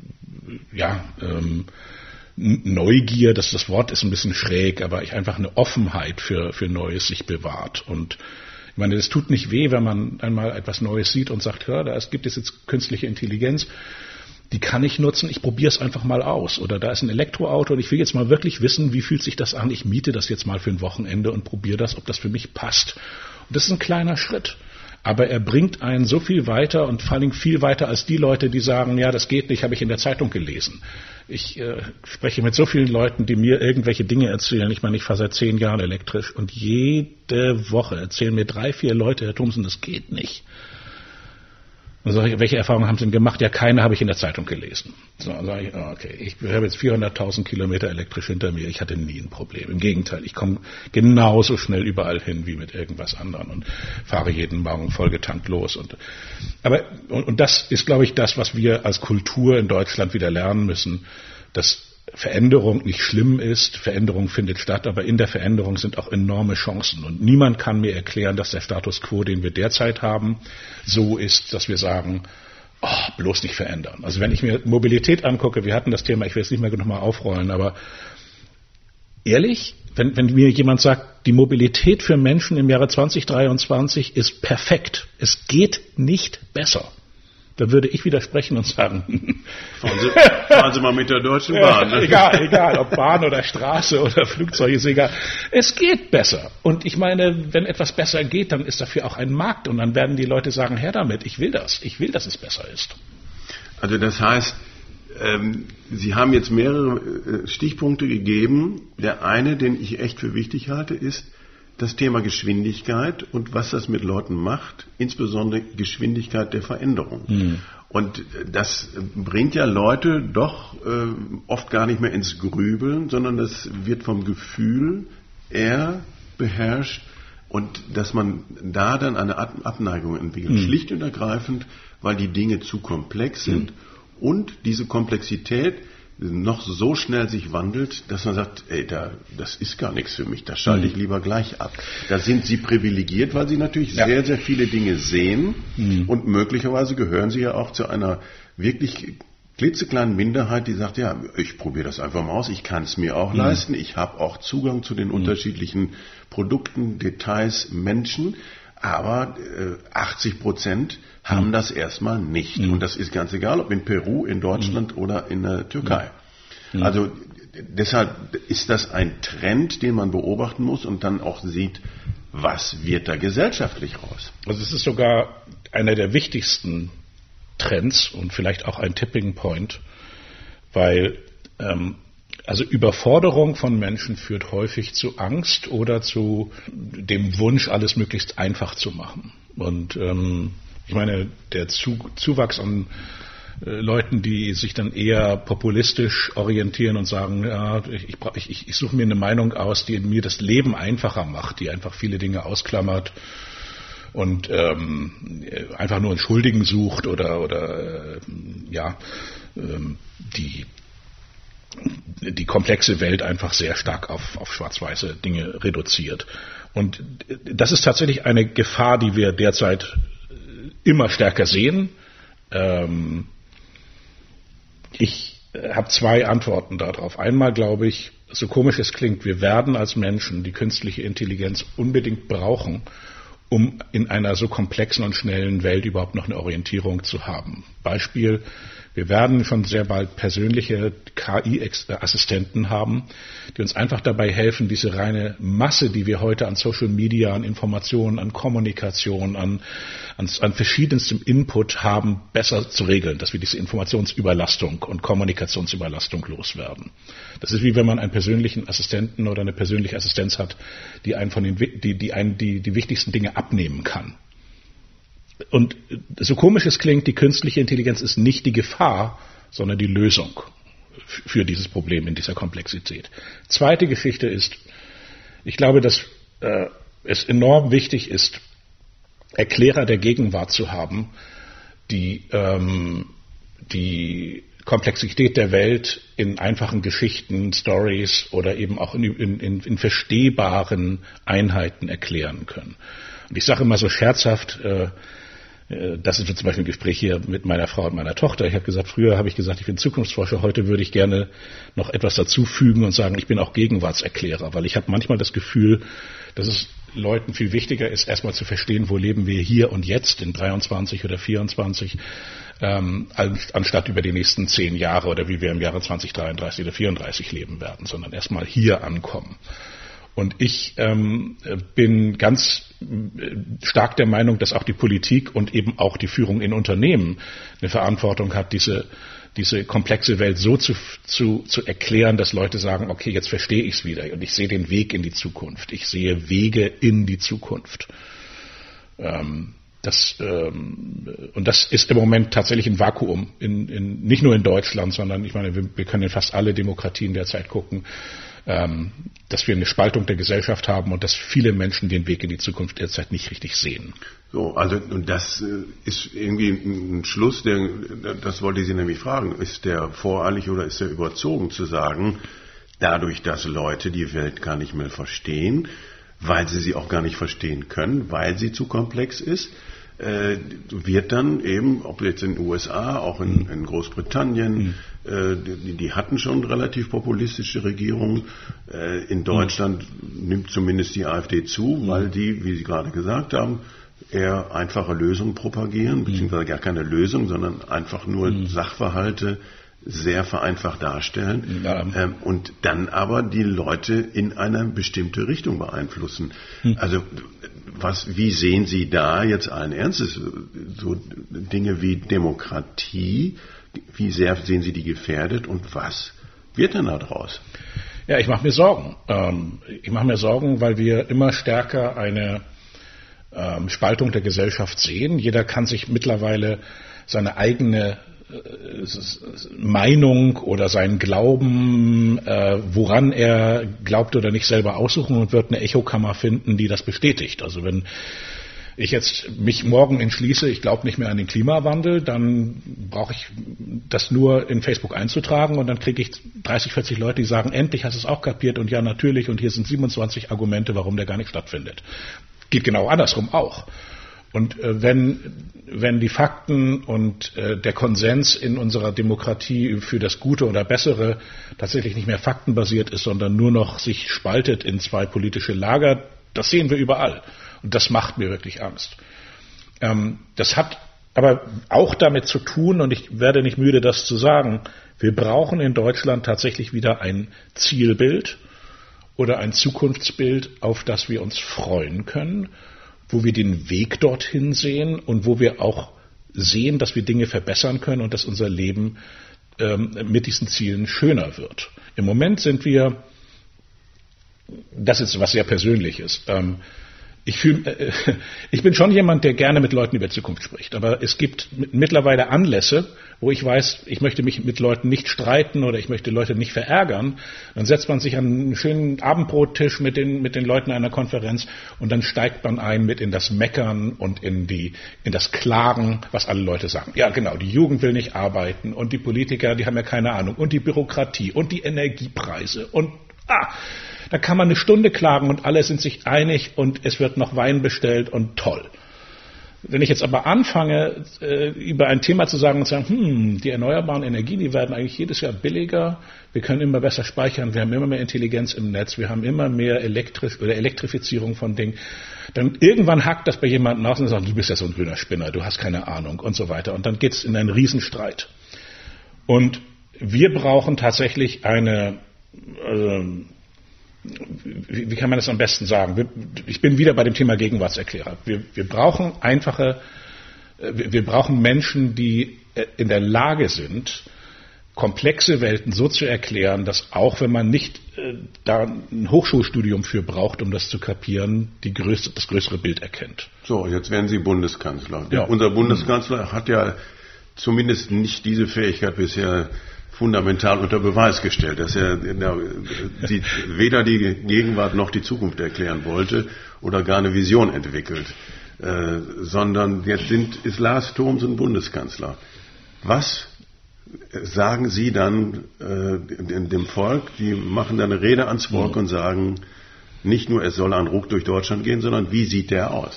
Neugier, das Wort ist ein bisschen schräg, aber einfach eine Offenheit für Neues sich bewahrt. Und ich meine, es tut nicht weh, wenn man einmal etwas Neues sieht und sagt, ja, da gibt es jetzt künstliche Intelligenz, die kann ich nutzen, ich probiere es einfach mal aus. Oder da ist ein Elektroauto und ich will jetzt mal wirklich wissen, wie fühlt sich das an, ich miete das jetzt mal für ein Wochenende und probiere das, ob das für mich passt. Und das ist ein kleiner Schritt. Aber er bringt einen so viel weiter und vor allem viel weiter als die Leute, die sagen, ja, das geht nicht, habe ich in der Zeitung gelesen. Ich spreche mit so vielen Leuten, die mir irgendwelche Dinge erzählen. Ich meine, ich fahre seit 10 Jahren elektrisch und jede Woche erzählen mir 3, 4 Leute, Herr Thomsen, das geht nicht. Dann sage ich, welche Erfahrungen haben Sie denn gemacht? Ja, keine habe ich in der Zeitung gelesen. So, dann sage ich, okay, ich habe jetzt 400.000 Kilometer elektrisch hinter mir. Ich hatte nie ein Problem. Im Gegenteil, ich komme genauso schnell überall hin wie mit irgendwas anderem und fahre jeden Morgen vollgetankt los. Und das ist, glaube ich, das, was wir als Kultur in Deutschland wieder lernen müssen, dass Veränderung nicht schlimm ist, Veränderung findet statt, aber in der Veränderung sind auch enorme Chancen. Und niemand kann mir erklären, dass der Status quo, den wir derzeit haben, so ist, dass wir sagen, bloß nicht verändern. Also wenn ich mir Mobilität angucke, wir hatten das Thema, ich will es nicht mehr nochmal aufrollen, aber ehrlich, wenn mir jemand sagt, die Mobilität für Menschen im Jahre 2023 ist perfekt, es geht nicht besser, da würde ich widersprechen und sagen, fahren Sie mal mit der Deutschen Bahn. Ne? Egal, ob Bahn oder Straße oder Flugzeug, ist egal. Es geht besser. Und ich meine, wenn etwas besser geht, dann ist dafür auch ein Markt. Und dann werden die Leute sagen, her damit, ich will, dass es besser ist. Also das heißt, Sie haben jetzt mehrere Stichpunkte gegeben. Der eine, den ich echt für wichtig halte, ist das Thema Geschwindigkeit und was das mit Leuten macht, insbesondere Geschwindigkeit der Veränderung. Mhm. Und das bringt ja Leute doch oft gar nicht mehr ins Grübeln, sondern das wird vom Gefühl eher beherrscht und dass man da dann eine Abneigung entwickelt. Mhm. Schlicht und ergreifend, weil die Dinge zu komplex sind und diese Komplexität noch so schnell sich wandelt, dass man sagt, das ist gar nichts für mich, das schalte ich lieber gleich ab. Da sind Sie privilegiert, weil Sie natürlich sehr, sehr viele Dinge sehen und möglicherweise gehören Sie ja auch zu einer wirklich klitzekleinen Minderheit, die sagt, ja, ich probiere das einfach mal aus, ich kann es mir auch leisten, ich habe auch Zugang zu den unterschiedlichen Produkten, Details, Menschen, aber 80% haben das erstmal nicht. Und das ist ganz egal, ob in Peru, in Deutschland oder in der Türkei. Also deshalb ist das ein Trend, den man beobachten muss und dann auch sieht, was wird da gesellschaftlich raus. Also es ist sogar einer der wichtigsten Trends und vielleicht auch ein Tipping Point, weil also Überforderung von Menschen führt häufig zu Angst oder zu dem Wunsch, alles möglichst einfach zu machen. Und ich meine, der Zuwachs an Leuten, die sich dann eher populistisch orientieren und sagen, ja, ich suche mir eine Meinung aus, die mir das Leben einfacher macht, die einfach viele Dinge ausklammert und einfach nur einen Schuldigen sucht oder die komplexe Welt einfach sehr stark auf schwarz-weiße Dinge reduziert. Und das ist tatsächlich eine Gefahr, die wir derzeit immer stärker sehen. Ich habe 2 Antworten darauf. Einmal glaube ich, so komisch es klingt, wir werden als Menschen die künstliche Intelligenz unbedingt brauchen, um in einer so komplexen und schnellen Welt überhaupt noch eine Orientierung zu haben. Beispiel, wir werden schon sehr bald persönliche KI-Assistenten haben, die uns einfach dabei helfen, diese reine Masse, die wir heute an Social Media, an Informationen, an Kommunikation, an verschiedenstem Input haben, besser zu regeln, dass wir diese Informationsüberlastung und Kommunikationsüberlastung loswerden. Das ist wie wenn man einen persönlichen Assistenten oder eine persönliche Assistenz hat, die einen die wichtigsten Dinge abnehmen kann. Und so komisch es klingt, die künstliche Intelligenz ist nicht die Gefahr, sondern die Lösung für dieses Problem in dieser Komplexität. Zweite Geschichte ist, ich glaube, dass es enorm wichtig ist, Erklärer der Gegenwart zu haben, die Komplexität der Welt in einfachen Geschichten, Stories oder eben auch in verstehbaren Einheiten erklären können. Und ich sage immer so scherzhaft, das ist zum Beispiel ein Gespräch hier mit meiner Frau und meiner Tochter. Früher habe ich gesagt, ich bin Zukunftsforscher, heute würde ich gerne noch etwas dazu fügen und sagen, ich bin auch Gegenwartserklärer, weil ich habe manchmal das Gefühl, dass es Leuten viel wichtiger ist, erstmal zu verstehen, wo leben wir hier und jetzt in 23 oder 24, anstatt über die nächsten 10 Jahre oder wie wir im Jahre 2033 oder 34 leben werden, sondern erstmal hier ankommen. Und ich bin ganz stark der Meinung, dass auch die Politik und eben auch die Führung in Unternehmen eine Verantwortung hat, diese komplexe Welt so zu erklären, dass Leute sagen, okay, jetzt verstehe ich es wieder und ich sehe den Weg in die Zukunft. Ich sehe Wege in die Zukunft. Und das ist im Moment tatsächlich ein Vakuum, nicht nur in Deutschland, sondern ich meine, wir können in fast alle Demokratien derzeit gucken, dass wir eine Spaltung der Gesellschaft haben und dass viele Menschen den Weg in die Zukunft derzeit nicht richtig sehen. So, also und das ist irgendwie ein Schluss, das wollte ich Sie nämlich fragen, ist der voreilig oder ist der überzogen zu sagen, dadurch, dass Leute die Welt gar nicht mehr verstehen, weil sie auch gar nicht verstehen können, weil sie zu komplex ist, wird dann eben, ob jetzt in den USA, auch in Großbritannien, die hatten schon relativ populistische Regierungen. In Deutschland nimmt zumindest die AfD zu, weil die, wie Sie gerade gesagt haben, eher einfache Lösungen propagieren, beziehungsweise gar keine Lösung, sondern einfach nur Sachverhalte sehr vereinfacht darstellen, und dann aber die Leute in eine bestimmte Richtung beeinflussen. Also wie sehen Sie da jetzt allen Ernstes so Dinge wie Demokratie? Wie sehr sehen Sie die gefährdet und was wird denn da draus? Ja, ich mache mir Sorgen. Ich mache mir Sorgen, weil wir immer stärker eine Spaltung der Gesellschaft sehen. Jeder kann sich mittlerweile seine eigene Meinung oder seinen Glauben, woran er glaubt oder nicht, selber aussuchen und wird eine Echokammer finden, die das bestätigt. Also wenn ich jetzt mich morgen entschließe, ich glaube nicht mehr an den Klimawandel, dann brauche ich das nur in Facebook einzutragen und dann kriege ich 30, 40 Leute, die sagen, endlich hast du es auch kapiert und ja natürlich und hier sind 27 Argumente, warum der gar nicht stattfindet. Geht genau andersrum auch. Und wenn die Fakten und der Konsens in unserer Demokratie für das Gute oder Bessere tatsächlich nicht mehr faktenbasiert ist, sondern nur noch sich spaltet in zwei politische Lager, das sehen wir überall. Und das macht mir wirklich Angst. Das hat aber auch damit zu tun, und ich werde nicht müde, das zu sagen, wir brauchen in Deutschland tatsächlich wieder ein Zielbild oder ein Zukunftsbild, auf das wir uns freuen können, wo wir den Weg dorthin sehen und wo wir auch sehen, dass wir Dinge verbessern können und dass unser Leben mit diesen Zielen schöner wird. Im Moment sind wir, das ist was sehr Persönliches, ich bin schon jemand, der gerne mit Leuten über Zukunft spricht, aber es gibt mittlerweile Anlässe, wo ich weiß, ich möchte mich mit Leuten nicht streiten oder ich möchte Leute nicht verärgern. Dann setzt man sich an einen schönen Abendbrottisch mit den Leuten einer Konferenz und dann steigt man ein mit in das Meckern und in das Klagen, was alle Leute sagen. Ja, genau, die Jugend will nicht arbeiten und die Politiker, die haben ja keine Ahnung und die Bürokratie und die Energiepreise und da kann man eine Stunde klagen und alle sind sich einig und es wird noch Wein bestellt und toll. Wenn ich jetzt aber anfange, über ein Thema zu sagen und zu sagen, die erneuerbaren Energien, die werden eigentlich jedes Jahr billiger, wir können immer besser speichern, wir haben immer mehr Intelligenz im Netz, wir haben immer mehr Elektrifizierung von Dingen, dann irgendwann hackt das bei jemandem aus und sagt, du bist ja so ein grüner Spinner, du hast keine Ahnung und so weiter. Und dann geht es in einen Riesenstreit. Und wir brauchen tatsächlich wie kann man das am besten sagen? Ich bin wieder bei dem Thema Gegenwartserklärer. Wir brauchen wir brauchen Menschen, die in der Lage sind, komplexe Welten so zu erklären, dass auch wenn man nicht da ein Hochschulstudium für braucht, um das zu kapieren, das größere Bild erkennt. So, jetzt werden Sie Bundeskanzler. Ja. Unser Bundeskanzler hat ja zumindest nicht diese Fähigkeit bisher fundamental unter Beweis gestellt, dass er weder die Gegenwart noch die Zukunft erklären wollte oder gar eine Vision entwickelt, sondern jetzt ist Lars Thomsen Bundeskanzler. Was sagen Sie dann dem Volk, die machen dann eine Rede ans Volk und sagen, nicht nur es soll ein Ruck durch Deutschland gehen, sondern wie sieht der aus?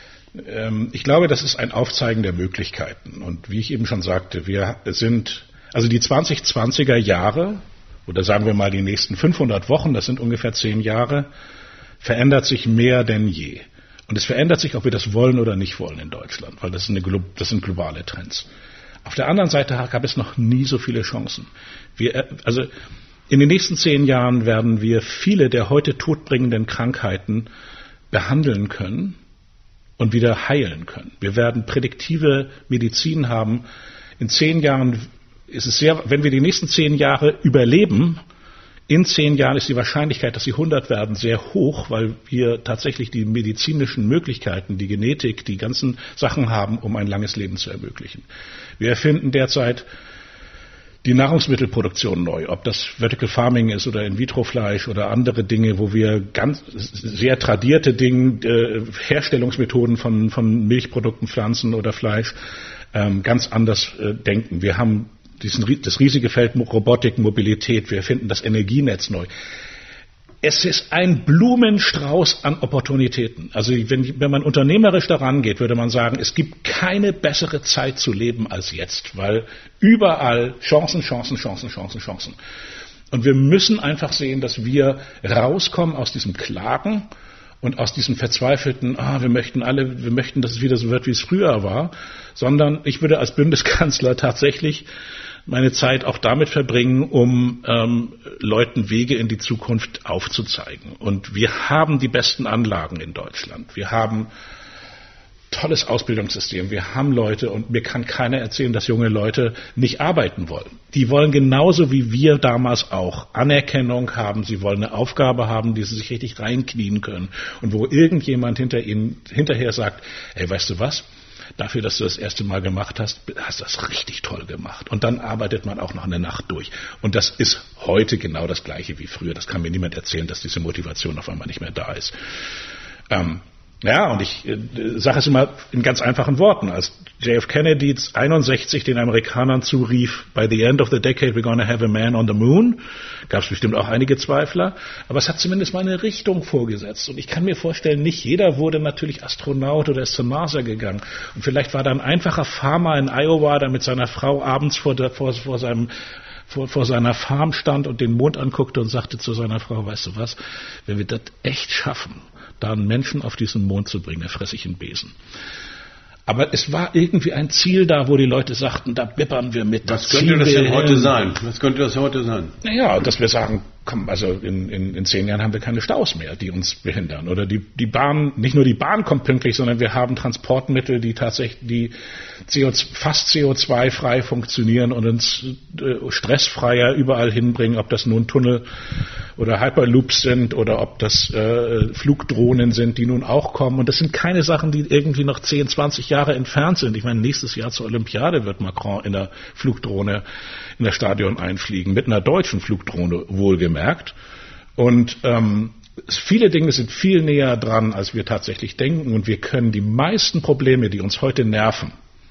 Ich glaube, das ist ein Aufzeigen der Möglichkeiten. Und wie ich eben schon sagte, also die 2020er Jahre, oder sagen wir mal die nächsten 500 Wochen, das sind ungefähr 10 Jahre, verändert sich mehr denn je. Und es verändert sich, ob wir das wollen oder nicht wollen in Deutschland, weil das sind globale Trends. Auf der anderen Seite gab es noch nie so viele Chancen. Also in den nächsten 10 Jahren werden wir viele der heute todbringenden Krankheiten behandeln können und wieder heilen können. Wir werden prädiktive Medizin haben. In 10 Jahren ist es wenn wir die nächsten 10 Jahre überleben, in 10 Jahren ist die Wahrscheinlichkeit, dass sie 100 werden, sehr hoch, weil wir tatsächlich die medizinischen Möglichkeiten, die Genetik, die ganzen Sachen haben, um ein langes Leben zu ermöglichen. Wir erfinden derzeit die Nahrungsmittelproduktion neu, ob das Vertical Farming ist oder In-vitro-Fleisch oder andere Dinge, wo wir ganz sehr tradierte Herstellungsmethoden von Milchprodukten, Pflanzen oder Fleisch ganz anders denken. Wir haben das riesige Feld Robotik, Mobilität, wir erfinden das Energienetz neu. Es ist ein Blumenstrauß an Opportunitäten. Also wenn man unternehmerisch daran geht, würde man sagen, es gibt keine bessere Zeit zu leben als jetzt, weil überall Chancen, Chancen, Chancen, Chancen, Chancen. Und wir müssen einfach sehen, dass wir rauskommen aus diesem Klagen und aus diesem verzweifelten, wir möchten, dass es wieder so wird, wie es früher war, sondern ich würde als Bundeskanzler tatsächlich meine Zeit auch damit verbringen, um Leuten Wege in die Zukunft aufzuzeigen. Und wir haben die besten Anlagen in Deutschland. Wir haben tolles Ausbildungssystem. Wir haben Leute, und mir kann keiner erzählen, dass junge Leute nicht arbeiten wollen. Die wollen genauso wie wir damals auch Anerkennung haben. Sie wollen eine Aufgabe haben, die sie sich richtig reinknien können. Und wo irgendjemand hinterher sagt, hey, weißt du was? Dafür, dass du das erste Mal gemacht hast, hast du das richtig toll gemacht. Und dann arbeitet man auch noch eine Nacht durch. Und das ist heute genau das Gleiche wie früher. Das kann mir niemand erzählen, dass diese Motivation auf einmal nicht mehr da ist. Und ich sage es immer in ganz einfachen Worten. Als JF Kennedy 61 den Amerikanern zurief, by the end of the decade we're going to have a man on the moon, gab es bestimmt auch einige Zweifler, aber es hat zumindest mal eine Richtung vorgesetzt. Und ich kann mir vorstellen, nicht jeder wurde natürlich Astronaut oder ist zum Mars gegangen. Und vielleicht war da ein einfacher Farmer in Iowa, der mit seiner Frau abends vor seiner Farm stand und den Mond anguckte und sagte zu seiner Frau, weißt du was, wenn wir das echt schaffen, da einen Menschen auf diesen Mond zu bringen, da fresse ich einen Besen. Aber es war irgendwie ein Ziel da, wo die Leute sagten, da bippern wir mit. Was könnte das denn heute sein? Was könnte das heute sein? Naja, dass wir sagen, komm, also in 10 Jahren haben wir keine Staus mehr, die uns behindern. Oder die Bahn, nicht nur die Bahn kommt pünktlich, sondern wir haben Transportmittel, die tatsächlich fast CO2-frei funktionieren und uns stressfreier überall hinbringen, ob das nun Tunnel oder Hyperloops sind oder ob das Flugdrohnen sind, die nun auch kommen. Und das sind keine Sachen, die irgendwie noch 10, 20 Jahre entfernt sind. Ich meine, nächstes Jahr zur Olympiade wird Macron in der Flugdrohne in das Stadion einfliegen, mit einer deutschen Flugdrohne wohlgemerkt. Und viele Dinge sind viel näher dran, als wir tatsächlich denken. Und wir können die meisten Probleme, die uns heute nerven,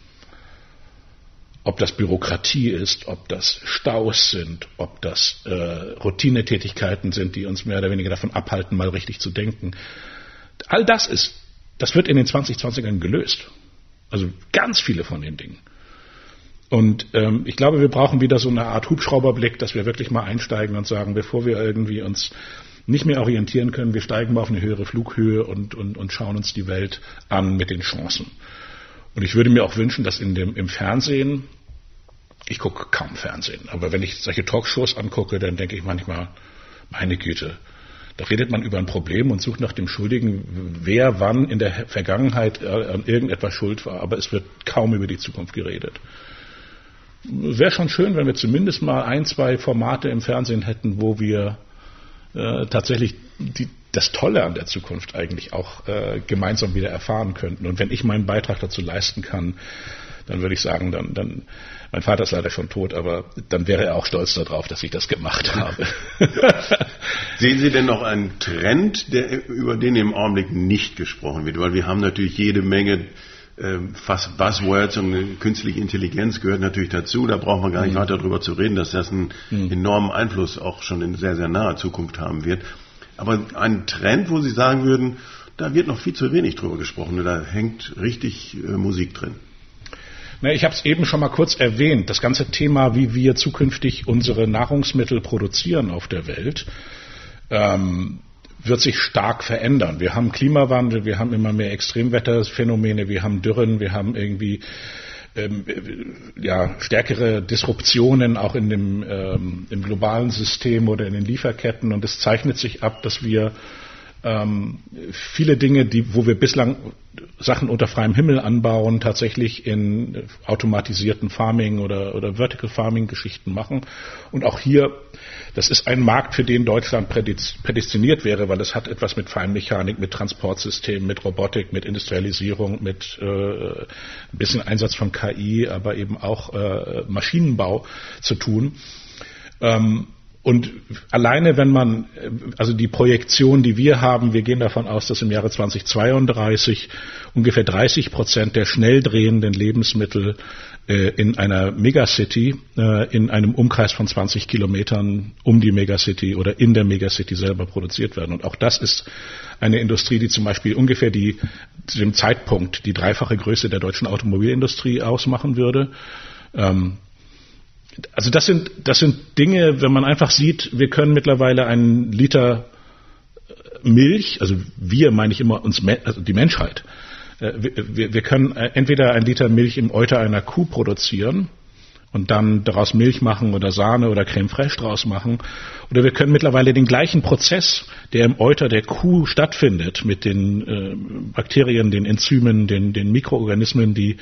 ob das Bürokratie ist, ob das Staus sind, ob das Routinetätigkeiten sind, die uns mehr oder weniger davon abhalten, mal richtig zu denken. All das wird in den 2020ern gelöst. Also ganz viele von den Dingen. Und ich glaube, wir brauchen wieder so eine Art Hubschrauberblick, dass wir wirklich mal einsteigen und sagen, bevor wir irgendwie uns nicht mehr orientieren können, wir steigen mal auf eine höhere Flughöhe und schauen uns die Welt an mit den Chancen. Und ich würde mir auch wünschen, dass im Fernsehen, ich gucke kaum Fernsehen, aber wenn ich solche Talkshows angucke, dann denke ich manchmal, meine Güte, da redet man über ein Problem und sucht nach dem Schuldigen, wer wann in der Vergangenheit an irgendetwas schuld war, aber es wird kaum über die Zukunft geredet. Wäre schon schön, wenn wir zumindest mal 1, 2 Formate im Fernsehen hätten, wo wir tatsächlich das Tolle an der Zukunft eigentlich auch gemeinsam wieder erfahren könnten. Und wenn ich meinen Beitrag dazu leisten kann, dann würde ich sagen, dann mein Vater ist leider schon tot, aber dann wäre er auch stolz darauf, dass ich das gemacht habe. Sehen Sie denn noch einen Trend, über den im Augenblick nicht gesprochen wird? Weil wir haben natürlich jede Menge fast Buzzwords und künstliche Intelligenz gehört natürlich dazu. Da braucht man gar nicht weiter darüber zu reden, dass das einen enormen Einfluss auch schon in sehr, sehr naher Zukunft haben wird. Aber ein Trend, wo Sie sagen würden, da wird noch viel zu wenig drüber gesprochen, da hängt richtig Musik drin. Na, ich habe es eben schon mal kurz erwähnt, das ganze Thema, wie wir zukünftig unsere Nahrungsmittel produzieren auf der Welt, wird sich stark verändern. Wir haben Klimawandel, wir haben immer mehr Extremwetterphänomene, wir haben Dürren, wir haben irgendwie stärkere Disruptionen auch in im globalen System oder in den Lieferketten. Und es zeichnet sich ab, dass wir viele Dinge, wo wir bislang Sachen unter freiem Himmel anbauen, tatsächlich in automatisierten Farming oder Vertical Farming Geschichten machen. Und auch hier, das ist ein Markt, für den Deutschland prädestiniert wäre, weil es hat etwas mit Feinmechanik, mit Transportsystemen, mit Robotik, mit Industrialisierung, mit ein bisschen Einsatz von KI, aber eben auch Maschinenbau zu tun. Und alleine, wenn man, also die Projektion, die wir haben, wir gehen davon aus, dass im Jahre 2032 ungefähr 30% der schnell drehenden Lebensmittel in einer Megacity, in einem Umkreis von 20 Kilometern um die Megacity oder in der Megacity selber produziert werden. Und auch das ist eine Industrie, die zum Beispiel ungefähr zu dem Zeitpunkt die dreifache Größe der deutschen Automobilindustrie ausmachen würde. Also das sind Dinge, wenn man einfach sieht, wir können mittlerweile einen Liter Milch, also wir meine ich immer also die Menschheit, wir können entweder ein Liter Milch im Euter einer Kuh produzieren und dann daraus Milch machen oder Sahne oder Creme fraiche draus machen, oder wir können mittlerweile den gleichen Prozess, der im Euter der Kuh stattfindet, mit den Bakterien, den Enzymen, den Mikroorganismen, die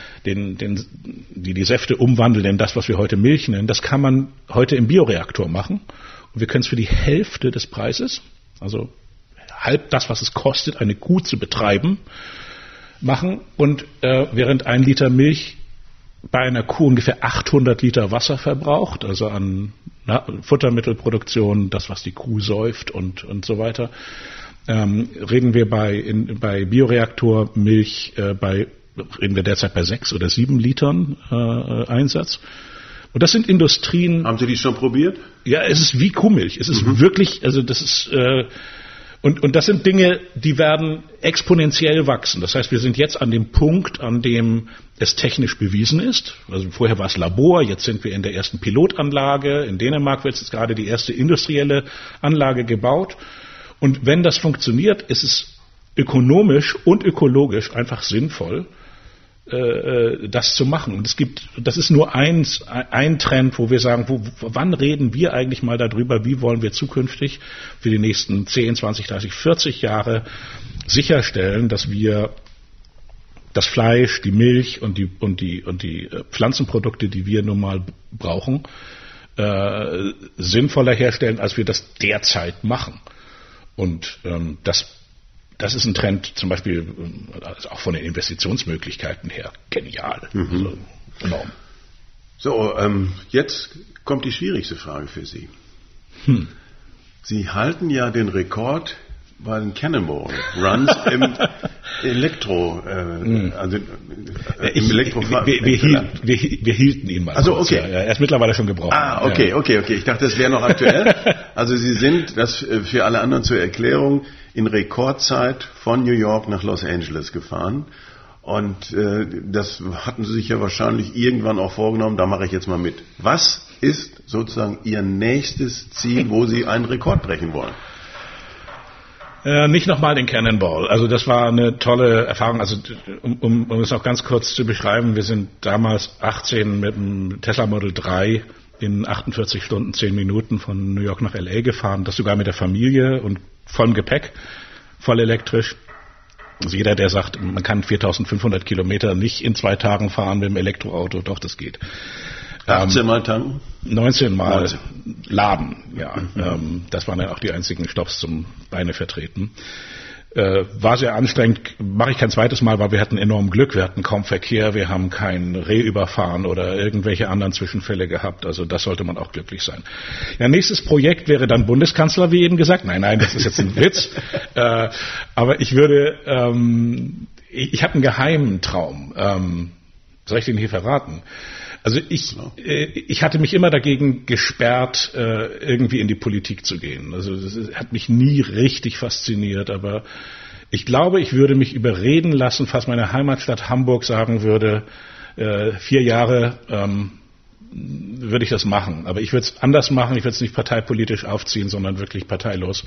Säfte umwandeln in das, was wir heute Milch nennen, das kann man heute im Bioreaktor machen. Und wir können es für die Hälfte des Preises, also halb das, was es kostet, eine Kuh zu betreiben, machen. Und während ein Liter Milch bei einer Kuh ungefähr 800 Liter Wasser verbraucht, also an Futtermittelproduktion, das, was die Kuh säuft und so weiter, reden wir bei Bioreaktormilch reden wir derzeit bei 6 oder 7 Litern Einsatz. Und das sind Industrien. Haben Sie die schon probiert? Ja, es ist wie Kuhmilch. Es ist wirklich, also das ist, und das sind Dinge, die werden exponentiell wachsen. Das heißt, wir sind jetzt an dem Punkt, an dem es technisch bewiesen ist. Also vorher war es Labor, jetzt sind wir in der ersten Pilotanlage. In Dänemark wird jetzt gerade die erste industrielle Anlage gebaut. Und wenn das funktioniert, ist es ökonomisch und ökologisch einfach sinnvoll, das zu machen. Und das ist nur ein Trend, wo wir sagen, wann reden wir eigentlich mal darüber, wie wollen wir zukünftig für die nächsten 10, 20, 30, 40 Jahre sicherstellen, dass wir das Fleisch, die Milch und die Pflanzenprodukte, die wir nun mal brauchen, sinnvoller herstellen, als wir das derzeit machen. Und das ist ein Trend, zum Beispiel also auch von den Investitionsmöglichkeiten her genial. Also enorm. So, jetzt kommt die schwierigste Frage für Sie. Sie halten ja den Rekord bei den Cannonball Runs im Wir hielten ihn mal. Also okay. Ja, er ist mittlerweile schon gebrochen. Okay. Ich dachte, das wäre noch aktuell. Also Sie sind, das für alle anderen zur Erklärung, in Rekordzeit von New York nach Los Angeles gefahren. Und das hatten Sie sich ja wahrscheinlich irgendwann auch vorgenommen, da mache ich jetzt mal mit. Was ist sozusagen Ihr nächstes Ziel, wo Sie einen Rekord brechen wollen? Nicht nochmal den Cannonball. Also das war eine tolle Erfahrung. Also um es auch ganz kurz zu beschreiben, wir sind damals 18 mit dem Tesla Model 3 in 48 Stunden, 10 Minuten von New York nach LA gefahren. Das sogar mit der Familie und vollem Gepäck, voll elektrisch. Also jeder, der sagt, man kann 4.500 Kilometer nicht in 2 Tagen fahren mit dem Elektroauto, doch, das geht. 18 Mal tanken? 19 Mal laden, ja. Das waren dann auch die einzigen Stopps zum Beine vertreten. War sehr anstrengend, mache ich kein zweites Mal, weil wir hatten enorm Glück. Wir hatten kaum Verkehr, wir haben kein Reh überfahren oder irgendwelche anderen Zwischenfälle gehabt. Also das sollte man auch glücklich sein. Ja, nächstes Projekt wäre dann Bundeskanzler, wie eben gesagt. Nein, das ist jetzt ein Witz. Aber ich würde, ich habe einen geheimen Traum. Soll ich den hier verraten? Also ich hatte mich immer dagegen gesperrt, irgendwie in die Politik zu gehen. Also das hat mich nie richtig fasziniert, aber ich glaube, ich würde mich überreden lassen, falls meine Heimatstadt Hamburg sagen würde, 4 Jahre würde ich das machen. Aber ich würde es anders machen, ich würde es nicht parteipolitisch aufziehen, sondern wirklich parteilos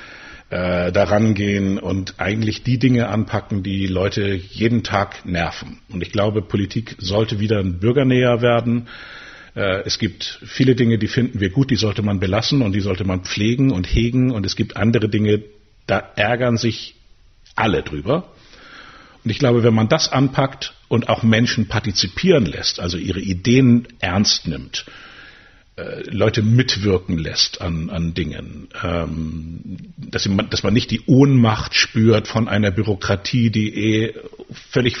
daran gehen und eigentlich die Dinge anpacken, die Leute jeden Tag nerven. Und ich glaube, Politik sollte wieder bürgernäher werden. Es gibt viele Dinge, die finden wir gut, die sollte man belassen und die sollte man pflegen und hegen. Und es gibt andere Dinge, da ärgern sich alle drüber. Und ich glaube, wenn man das anpackt und auch Menschen partizipieren lässt, also ihre Ideen ernst nimmt, Leute mitwirken lässt an Dingen, dass man nicht die Ohnmacht spürt von einer Bürokratie, die völlig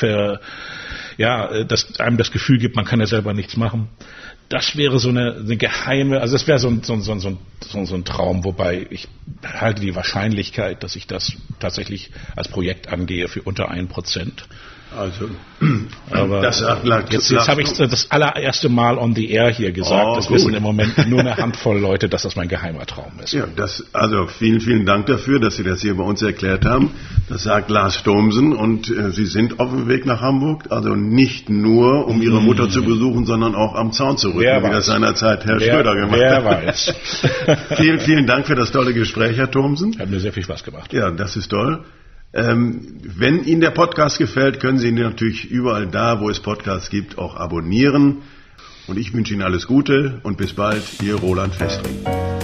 dass einem das Gefühl gibt, man kann ja selber nichts machen. Das wäre so eine geheime, also das wäre so ein Traum, wobei ich halte die Wahrscheinlichkeit, dass ich das tatsächlich als Projekt angehe, für unter 1%. Also, aber jetzt habe ich das allererste Mal on the air hier gesagt. Das wissen im Moment nur eine Handvoll Leute, dass das mein geheimer Traum ist. Ja, also vielen, vielen Dank dafür, dass Sie das hier bei uns erklärt haben. Das sagt Lars Stomsen und Sie sind auf dem Weg nach Hamburg, also nicht nur, um Ihre Mutter zu besuchen, sondern auch am Zaun zu rücken, wie das seinerzeit Herr Schröder gemacht hat. Wer weiß. Vielen, vielen Dank für das tolle Gespräch, Herr Thomsen. Hat mir sehr viel Spaß gemacht. Ja, das ist toll. Wenn Ihnen der Podcast gefällt, können Sie ihn natürlich überall da, wo es Podcasts gibt, auch abonnieren. Und ich wünsche Ihnen alles Gute und bis bald, Ihr Roland Vestring.